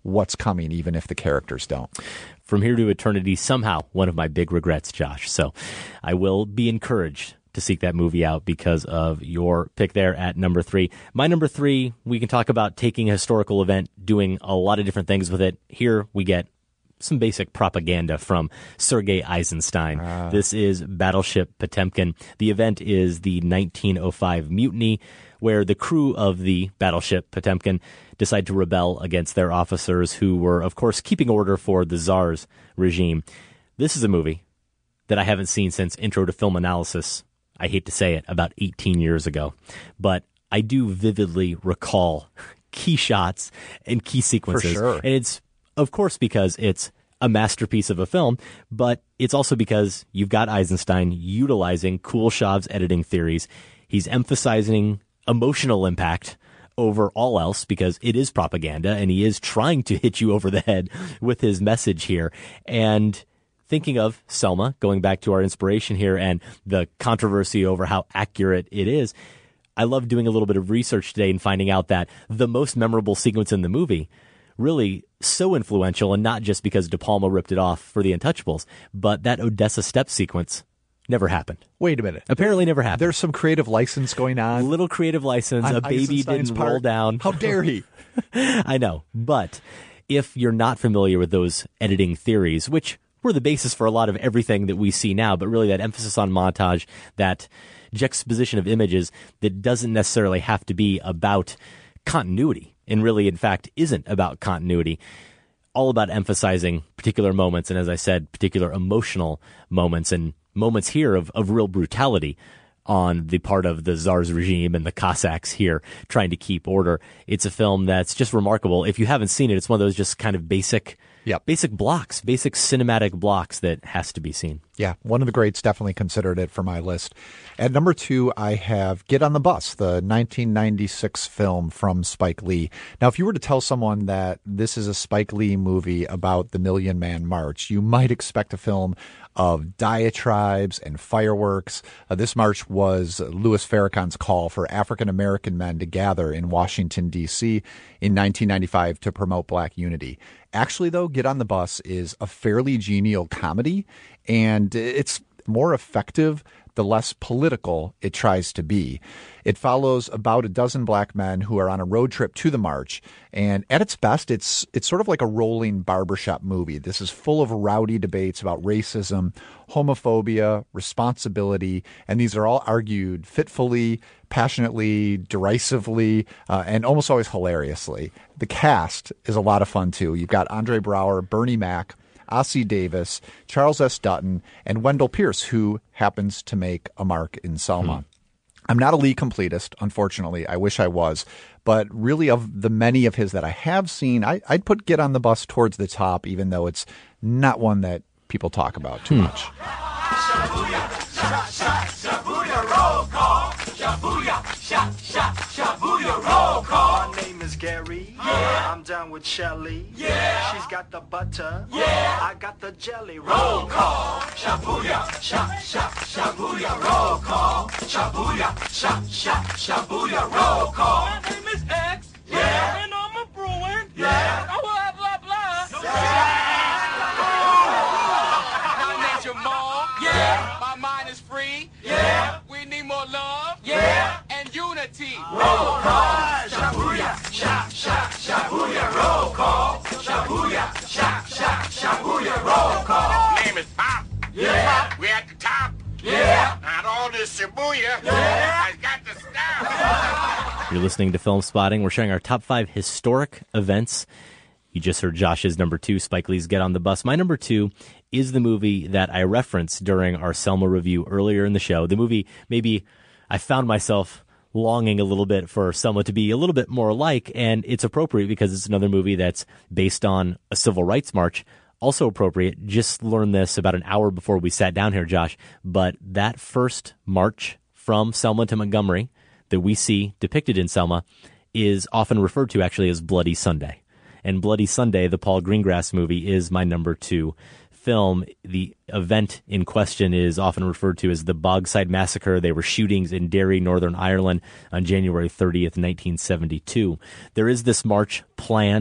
what's coming, even if the characters don't. From Here to Eternity, somehow one of my big regrets, Josh. So I will be encouraged to seek that movie out because of your pick there at number three. My number three, we can talk about taking a historical event, doing a lot of different things with it. Here we get some basic propaganda from Sergei Eisenstein. Uh. This is Battleship Potemkin. The event is the nineteen oh five mutiny, where the crew of the Battleship Potemkin decide to rebel against their officers who were, of course, keeping order for the Tsar's regime. This is a movie that I haven't seen since Intro to Film Analysis, I hate to say it, about eighteen years ago. But I do vividly recall key shots and key sequences. For sure. And it's, of course, because it's a masterpiece of a film, but it's also because you've got Eisenstein utilizing Kuleshov's editing theories. He's emphasizing emotional impact over all else because it is propaganda, and he is trying to hit you over the head with his message here. And thinking of Selma, going back to our inspiration here and the controversy over how accurate it is, I love doing a little bit of research today and finding out that the most memorable sequence in the movie, really so influential, and not just because De Palma ripped it off for The Untouchables, but that Odessa step sequence never happened. Wait a minute. Apparently never happened. There's some creative license going on. Little creative license. On a baby Eisenstein's didn't part. roll down. How dare he? I know. But if you're not familiar with those editing theories, which were the basis for a lot of everything that we see now, but really that emphasis on montage, that juxtaposition of images that doesn't necessarily have to be about continuity, and really, in fact, isn't about continuity, all about emphasizing particular moments, and as I said, particular emotional moments, and moments here of, of real brutality on the part of the Tsar's regime and the Cossacks here trying to keep order. It's a film that's just remarkable. If you haven't seen it, it's one of those just kind of basic Yep. basic blocks, basic cinematic blocks that has to be seen. Yeah, one of the greats, definitely considered it for my list. At number two, I have Get on the Bus, the nineteen ninety-six film from Spike Lee. Now, if you were to tell someone that this is a Spike Lee movie about the Million Man March, you might expect a film of diatribes and fireworks. Uh, this march was Louis Farrakhan's call for African-American men to gather in Washington, D C in nineteen ninety-five to promote black unity. Actually, though, Get on the Bus is a fairly genial comedy, and it's more effective the less political it tries to be. It follows about a dozen black men who are on a road trip to the march, and at its best, it's it's sort of like a rolling barbershop movie. This is full of rowdy debates about racism, homophobia, responsibility, and these are all argued fitfully, passionately, derisively, uh, and almost always hilariously. The cast is a lot of fun, too. You've got Andre Braugher, Bernie Mac, Ossie Davis, Charles S. Dutton, and Wendell Pierce, who happens to make a mark in Selma. Hmm. I'm not a Lee completist, unfortunately. I wish I was. But really, of the many of his that I have seen, I, I'd put Get on the Bus towards the top, even though it's not one that people talk about too hmm. much. My name is Gary. Yeah. I'm down with Shelly. Yeah. She's got the butter. Yeah. I got the jelly. Roll call. Shabuya. Sha sha shabuya. Roll call. Shabuya. Sha sha shabuya. Roll call. My name is X. Yeah. And I'm a Bruin. Yeah. Blah blah blah. Yeah. My name's Jamal. Yeah. My mind is free. Yeah. We need more love. Yeah. And unity. Roll call. Shabuya. Sha sha shabuya. Roll call. Shabuya. Sha sha shabuya. Roll call. Name is Pop. Yeah. We at the top. Yeah. Not all this Shibuya. Yeah. I got to stop. You're listening to Film Spotting. We're sharing our top five historic events. You just heard Josh's number two, Spike Lee's Get on the Bus. My number two is the movie that I referenced during our Selma review earlier in the show. The movie, maybe I found myself longing a little bit for Selma to be a little bit more like, and it's appropriate because it's another movie that's based on a civil rights march. Also appropriate, just learned this about an hour before we sat down here, Josh, but that first march from Selma to Montgomery that we see depicted in Selma is often referred to actually as Bloody Sunday. And Bloody Sunday, the Paul Greengrass movie, is my number two film. The event in question is often referred to as the Bogside Massacre. They were shootings in Derry, Northern Ireland on January thirtieth, nineteen seventy-two. There is this march planned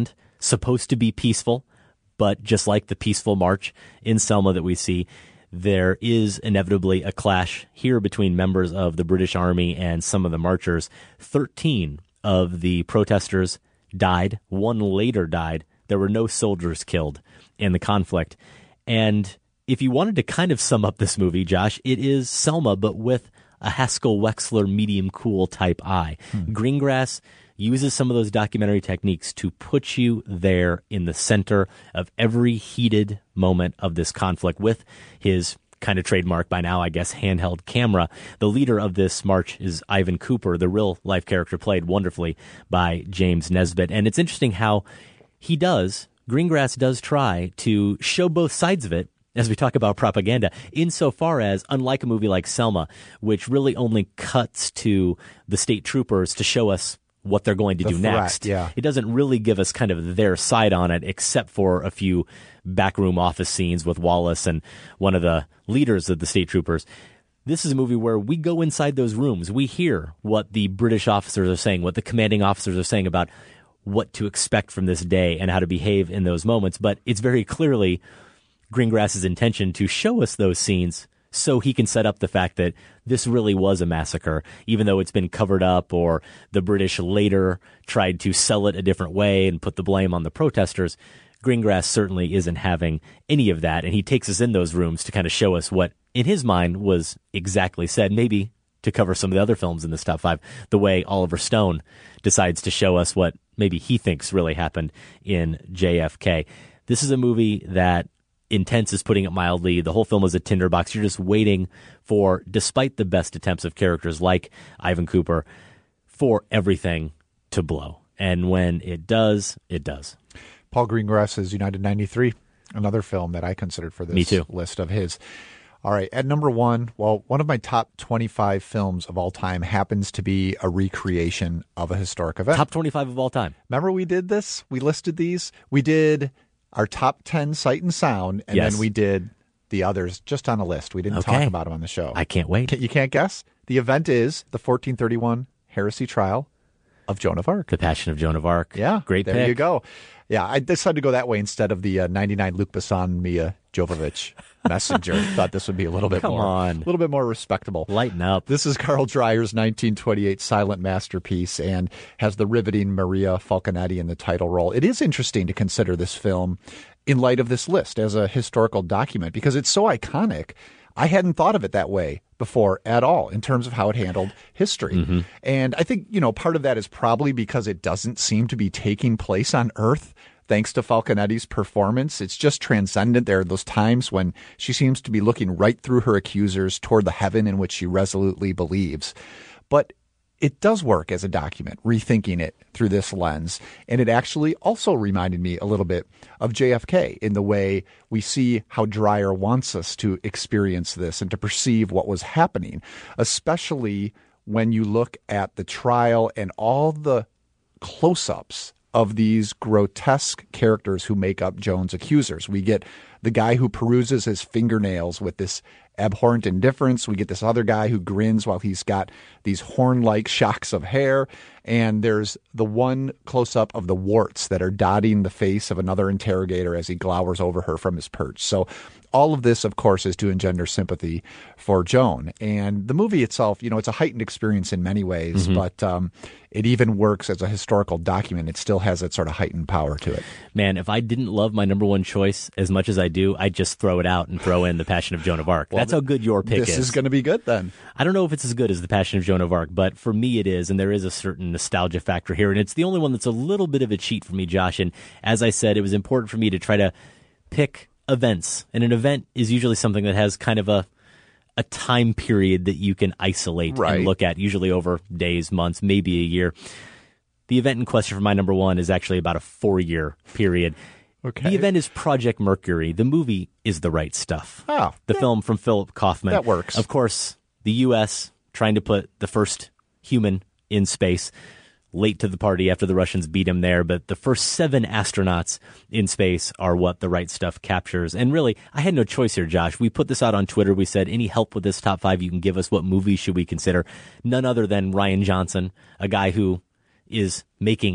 supposed to be peaceful, but just like the peaceful march in Selma that we see, there is inevitably a clash here between members of the British Army and some of the marchers. Thirteen of the protesters died. One later died. There were no soldiers killed in the conflict. And if you wanted to kind of sum up this movie, Josh, it is Selma, but with a Haskell Wexler medium cool type eye. Hmm. Greengrass uses some of those documentary techniques to put you there in the center of every heated moment of this conflict with his kind of trademark by now, I guess, handheld camera. The leader of this march is Ivan Cooper, the real life character played wonderfully by James Nesbitt. And it's interesting how he does, Greengrass does try to show both sides of it as we talk about propaganda, insofar as, unlike a movie like Selma, which really only cuts to the state troopers to show us what they're going to The do threat, next. yeah. It doesn't really give us kind of their side on it, except for a few backroom office scenes with Wallace and one of the leaders of the state troopers. This is a movie where we go inside those rooms. We hear what the British officers are saying, what the commanding officers are saying about what to expect from this day and how to behave in those moments. But it's very clearly Greengrass's intention to show us those scenes so he can set up the fact that this really was a massacre, even though it's been covered up or the British later tried to sell it a different way and put the blame on the protesters. Greengrass certainly isn't having any of that, and he takes us in those rooms to kind of show us what, in his mind, was exactly said, maybe to cover some of the other films in this top five, the way Oliver Stone decides to show us what maybe he thinks really happened in J F K. This is a movie that, intense is putting it mildly, the whole film is a tinderbox. You're just waiting for, despite the best attempts of characters like Ivan Cooper, for everything to blow. And when it does, it does. Paul Greengrass's United ninety-three, another film that I considered for this Me too. list of his. All right, at number one, well, one of my top twenty-five films of all time happens to be a recreation of a historic event. Top twenty-five of all time. Remember we did this? We listed these? We did our top ten Sight and Sound, and Yes. then we did the others just on a list. We didn't Okay. talk about them on the show. I can't wait. Can- You can't guess? The event is the fourteen thirty-one heresy trial of Joan of Arc. The Passion of Joan of Arc. Yeah, Great there pick. you go. Yeah, I decided to go that way instead of the uh, ninety-nine Luc Besson Mia Jovovich Messenger. Thought this would be a little bit Come more, on. a little bit more respectable. Lighten up. This is Carl Dreyer's nineteen twenty-eight silent masterpiece and has the riveting Maria Falconetti in the title role. It is interesting to consider this film in light of this list as a historical document because it's so iconic. I hadn't thought of it that way before at all in terms of how it handled history. Mm-hmm. And I think, you know, part of that is probably because it doesn't seem to be taking place on Earth. Thanks to Falconetti's performance, it's just transcendent. There are those times when she seems to be looking right through her accusers toward the heaven in which she resolutely believes. But it does work as a document, rethinking it through this lens. And it actually also reminded me a little bit of J F K in the way we see how Dreyer wants us to experience this and to perceive what was happening, especially when you look at the trial and all the close-ups of these grotesque characters who make up Joan's accusers. We get the guy who peruses his fingernails with this abhorrent indifference. We get this other guy who grins while he's got these horn-like shocks of hair. And there's the one close-up of the warts that are dotting the face of another interrogator as he glowers over her from his perch. So all of this, of course, is to engender sympathy for Joan. And the movie itself, you know, it's a heightened experience in many ways, Mhm. but um, it even works as a historical document. It still has that sort of heightened power to it. Man, if I didn't love my number one choice as much as I do, I'd just throw it out and throw in The Passion of Joan of Arc. Well, That's how good your pick this is. is going to be good then. I don't know if it's as good as The Passion of Joan of Arc, but for me it is, and there is a certain nostalgia factor here, and it's the only one that's a little bit of a cheat for me, Josh. And as I said, it was important for me to try to pick events, and an event is usually something that has kind of a a time period that you can isolate Right. and look at, usually over days, months, maybe a year. The event in question for my number one is actually about a four-year period. Okay. The event is Project Mercury. The movie is The Right Stuff. Oh, the film from Philip Kaufman. That works. Of course, the U S trying to put the first human in space, late to the party after the Russians beat him there, but the first seven astronauts in space are what The Right Stuff captures. And really, I had no choice here, Josh. We put this out on Twitter. We said, any help with this top five you can give us? What movies should we consider? None other than Rian Johnson, a guy who is making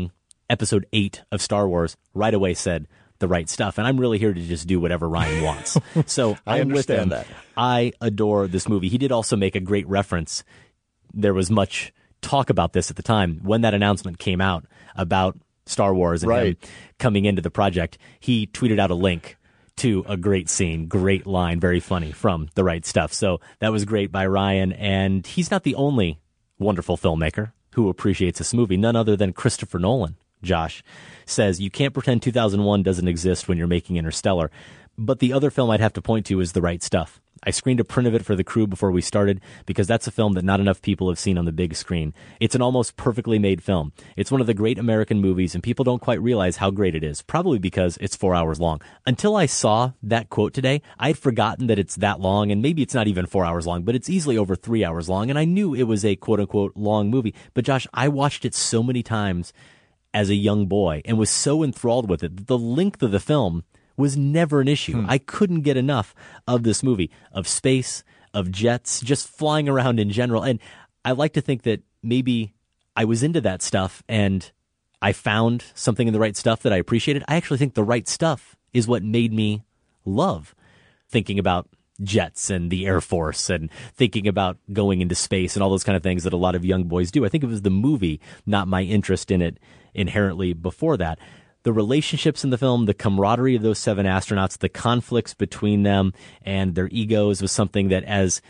episode eight of Star Wars, right away said The Right Stuff. And I'm really here to just do whatever Ryan wants. So I I'm with him. understand that. I adore this movie. He did also make a great reference. There was much talk about this at the time when that announcement came out about Star Wars and Right. him coming into the project. He tweeted out a link to a great scene, great line, very funny from The Right Stuff. So that was great by Ryan. And he's not the only wonderful filmmaker who appreciates this movie. None other than Christopher Nolan, Josh, says you can't pretend two thousand one doesn't exist when you're making Interstellar. But the other film I'd have to point to is The Right Stuff. I screened a print of it for the crew before we started because that's a film that not enough people have seen on the big screen. It's an almost perfectly made film. It's one of the great American movies, and people don't quite realize how great it is, probably because it's four hours long. Until I saw that quote today, I'd forgotten that it's that long, and maybe it's not even four hours long, but it's easily over three hours long, and I knew it was a quote-unquote long movie. But Josh, I watched it so many times as a young boy and was so enthralled with it that the length of the film was never an issue. Hmm. I couldn't get enough of this movie, of space, of jets, just flying around in general. And I like to think that maybe I was into that stuff and I found something in The Right Stuff that I appreciated. I actually think The Right Stuff is what made me love thinking about jets and the Air Force and thinking about going into space and all those kind of things that a lot of young boys do. I think it was the movie, not my interest in it inherently before that. The relationships in the film, the camaraderie of those seven astronauts, the conflicts between them and their egos was something that as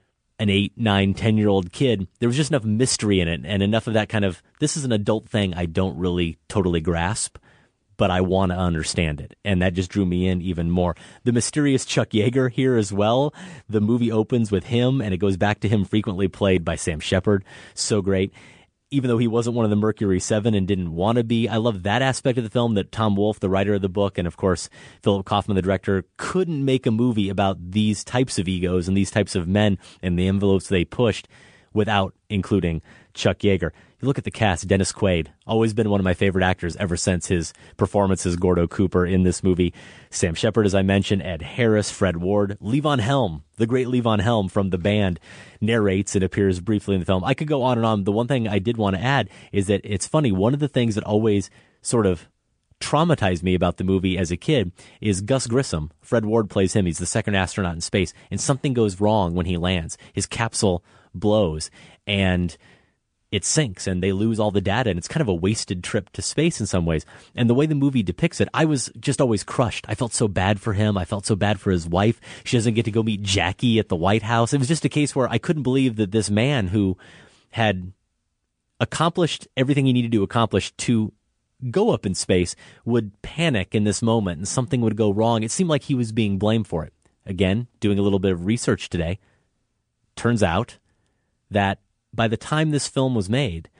an eight, nine, ten-year-old kid, there was just enough mystery in it and enough of that kind of, this is an adult thing I don't really totally grasp, but I want to understand it. And that just drew me in even more. The mysterious Chuck Yeager here as well. The movie opens with him, and it goes back to him frequently played by Sam Shepard. So great. Even though he wasn't one of the Mercury Seven and didn't want to be, I love that aspect of the film that Tom Wolfe, the writer of the book, and of course Philip Kaufman, the director, couldn't make a movie about these types of egos and these types of men and the envelopes they pushed without including Chuck Yeager. You look at the cast, Dennis Quaid, always been one of my favorite actors ever since his performance as Gordo Cooper in this movie. Sam Shepard, as I mentioned, Ed Harris, Fred Ward, Levon Helm, the great Levon Helm from the band, narrates and appears briefly in the film. I could go on and on. The one thing I did want to add is that it's funny. One of the things that always sort of traumatized me about the movie as a kid is Gus Grissom. Fred Ward plays him. He's the second astronaut in space, and something goes wrong when he lands. His capsule blows, and it sinks and they lose all the data, and it's kind of a wasted trip to space in some ways. And the way the movie depicts it, I was just always crushed. I felt so bad for him. I felt so bad for his wife. She doesn't get to go meet Jackie at the White House. It was just a case where I couldn't believe that this man who had accomplished everything he needed to accomplish to go up in space would panic in this moment and something would go wrong. It seemed like he was being blamed for it. Again, doing a little bit of research today, turns out that by the time this film was made,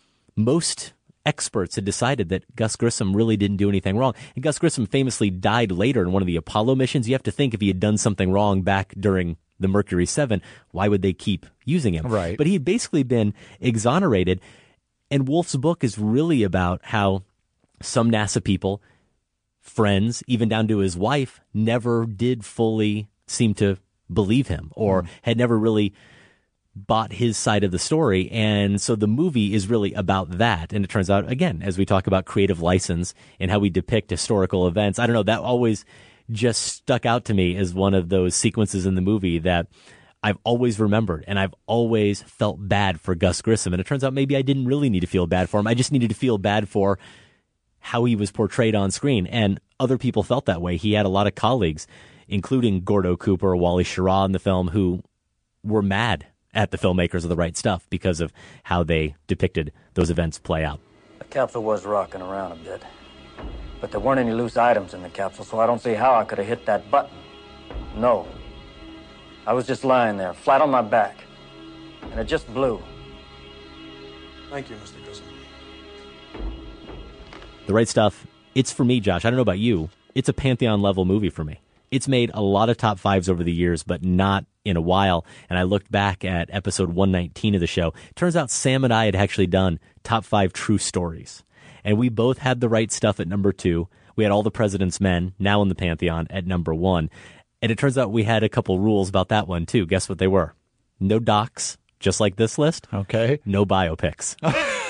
most experts had decided that Gus Grissom really didn't do anything wrong. And Gus Grissom famously died later in one of the Apollo missions. You have to think if he had done something wrong back during the Mercury Seven, why would they keep using him? Right. But he had basically been exonerated. And Wolfe's book is really about how some NASA people, friends, even down to his wife, never did fully seem to believe him or mm. had never really bought his side of the story. And so the movie is really about that. And it turns out, again, as we talk about creative license and how we depict historical events, I don't know, that always just stuck out to me as one of those sequences in the movie that I've always remembered. And I've always felt bad for Gus Grissom. And it turns out maybe I didn't really need to feel bad for him. I just needed to feel bad for how he was portrayed on screen. And other people felt that way. He had a lot of colleagues, including Gordo Cooper, Wally Schirra in the film, who were mad at the filmmakers of The Right Stuff because of how they depicted those events play out. The capsule was rocking around a bit, but there weren't any loose items in the capsule, so I don't see how I could have hit that button. No. I was just lying there, flat on my back, and it just blew. Thank you, Mister Grissom. The Right Stuff, it's for me, Josh. I don't know about you. It's a Pantheon-level movie for me. It's made a lot of top fives over the years, but not in a while. And I looked back at episode one nineteen of the show. Turns out Sam and I had actually done top five true stories. And we both had The Right Stuff at number two. We had All the President's Men, now in the Pantheon, at number one. And it turns out we had a couple rules about that one, too. Guess what they were? No docs, just like this list. Okay. No biopics.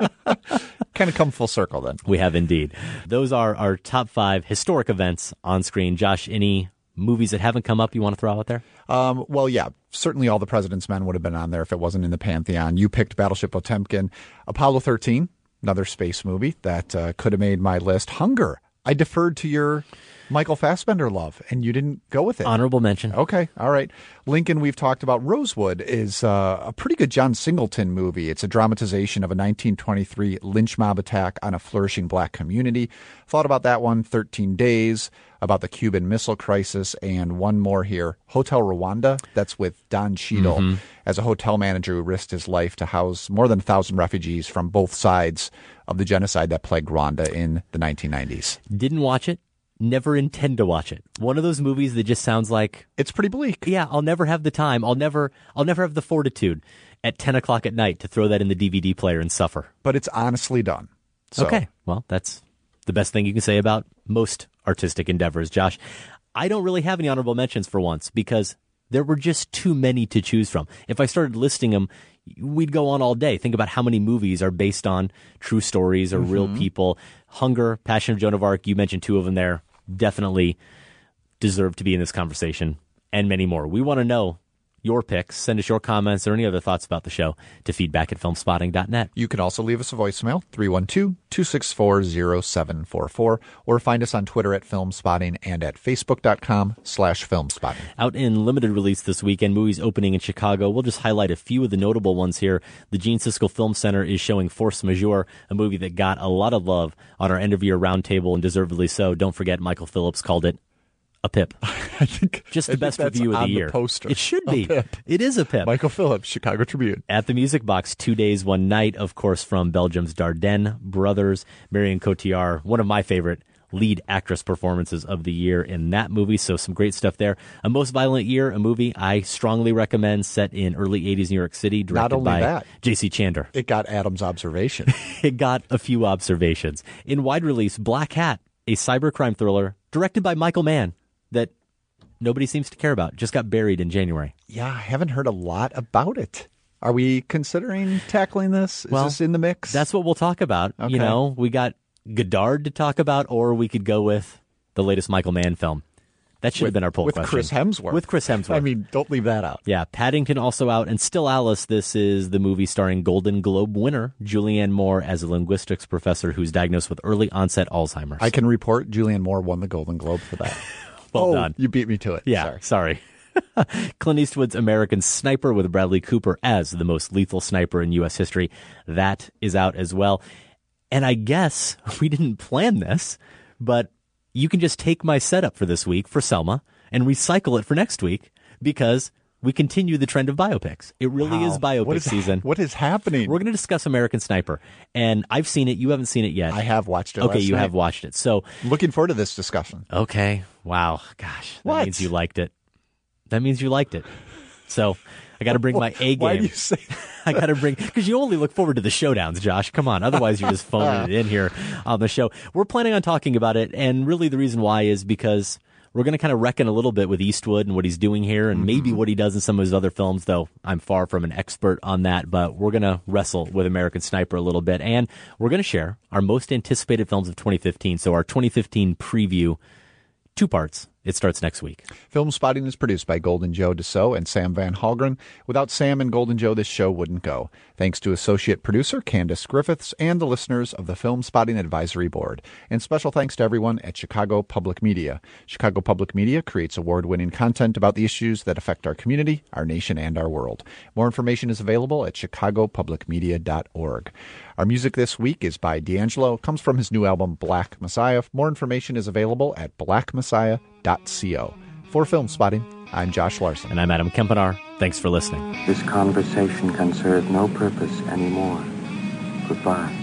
Kind of come full circle then. We have indeed. Those are our top five historic events on screen. Josh, any movies that haven't come up you want to throw out there? Um, well, yeah, certainly All the President's Men would have been on there if it wasn't in the Pantheon. You picked Battleship Potemkin. Apollo thirteen, another space movie that uh, could have made my list. Hunger. I deferred to your Michael Fassbender love, and you didn't go with it. Honorable mention. Okay, all right. Lincoln, we've talked about. Rosewood is uh, a pretty good John Singleton movie. It's a dramatization of a nineteen twenty-three lynch mob attack on a flourishing black community. Thought about that one. thirteen days, about the Cuban Missile Crisis, and one more here, Hotel Rwanda. That's with Don Cheadle Mm-hmm. as a hotel manager who risked his life to house more than a thousand refugees from both sides of the genocide that plagued Rwanda in the nineteen nineties. Didn't watch it. Never intend to watch it. One of those movies that just sounds like it's pretty bleak. Yeah, I'll never have the time. I'll never I'll never have the fortitude at ten o'clock at night to throw that in the D V D player and suffer. But it's honestly done. So. Okay. Well, that's the best thing you can say about most artistic endeavors, Josh. I don't really have any honorable mentions for once because there were just too many to choose from. If I started listing them, we'd go on all day. Think about how many movies are based on true stories or mm-hmm. real people. Hunger, Passion of Joan of Arc, you mentioned two of them there. Definitely deserve to be in this conversation, and many more. We want to know your picks. Send us your comments or any other thoughts about the show to feedback at filmspotting dot net. You can also leave us a voicemail, three one two, two six four, zero seven four four, or find us on Twitter at Filmspotting and at facebook.com slash Filmspotting. Out in limited release this weekend, movies opening in Chicago. We'll just highlight a few of the notable ones here. The Gene Siskel Film Center is showing Force Majeure, a movie that got a lot of love on our end-of-year roundtable, and deservedly so. Don't forget, Michael Phillips called it a pip. I think just the I best think that's review of the on year. The poster. It should be. A pip. It is a pip. Michael Phillips, Chicago Tribune. At the Music Box, Two Days, One Night, of course, from Belgium's Dardenne brothers. Marion Cotillard, one of my favorite lead actress performances of the year in that movie. So some great stuff there. A Most Violent Year, a movie I strongly recommend, set in early eighties New York City, directed Not only by that, J C Chandor. It got Adam's observation. It got a few observations. In wide release, Black Hat, a cybercrime thriller directed by Michael Mann that nobody seems to care about. Just got buried in January. Yeah, I haven't heard a lot about it. Are we considering tackling this? Is well, this in the mix? That's what we'll talk about. Okay. You know, we got Godard to talk about, or we could go with the latest Michael Mann film. That should with, have been our poll with question. With Chris Hemsworth. With Chris Hemsworth. I mean, don't leave that out. Yeah, Paddington also out, and Still Alice. This is the movie starring Golden Globe winner Julianne Moore as a linguistics professor who's diagnosed with early onset Alzheimer's. I can report Julianne Moore won the Golden Globe for that. Well oh, done. You beat me to it. Yeah, sorry. sorry. Clint Eastwood's American Sniper with Bradley Cooper as the most lethal sniper in U S history. That is out as well. And I guess we didn't plan this, but you can just take my setup for this week for Selma and recycle it for next week because we continue the trend of biopics. It really wow. is biopic what is, season. What is happening? We're going to discuss American Sniper. And I've seen it. You haven't seen it yet. I have watched it Okay, last you night. have watched it. So looking forward to this discussion. Okay. Wow. Gosh. That what? means you liked it. That means you liked it. So I got to bring my A game. Why do you say I got to bring, because you only look forward to the showdowns, Josh. Come on. Otherwise, you're just phoning it in here on the show. We're planning on talking about it. And really the reason why is because we're going to kind of reckon a little bit with Eastwood and what he's doing here and mm-hmm. maybe what he does in some of his other films, though I'm far from an expert on that. But we're going to wrestle with American Sniper a little bit. And we're going to share our most anticipated films of twenty fifteen. So our twenty fifteen preview, two parts. It starts next week. Film Spotting is produced by Golden Joe Dassault and Sam Van Halgren. Without Sam and Golden Joe, this show wouldn't go. Thanks to associate producer Candace Griffiths and the listeners of the Film Spotting Advisory Board. And special thanks to everyone at Chicago Public Media. Chicago Public Media creates award-winning content about the issues that affect our community, our nation, and our world. More information is available at chicago public media dot org. Our music this week is by D'Angelo. It comes from his new album, Black Messiah. More information is available at black messiah dot co. For Film Spotting, I'm Josh Larson. And I'm Adam Kempenar. Thanks for listening. This conversation can serve no purpose anymore. Goodbye.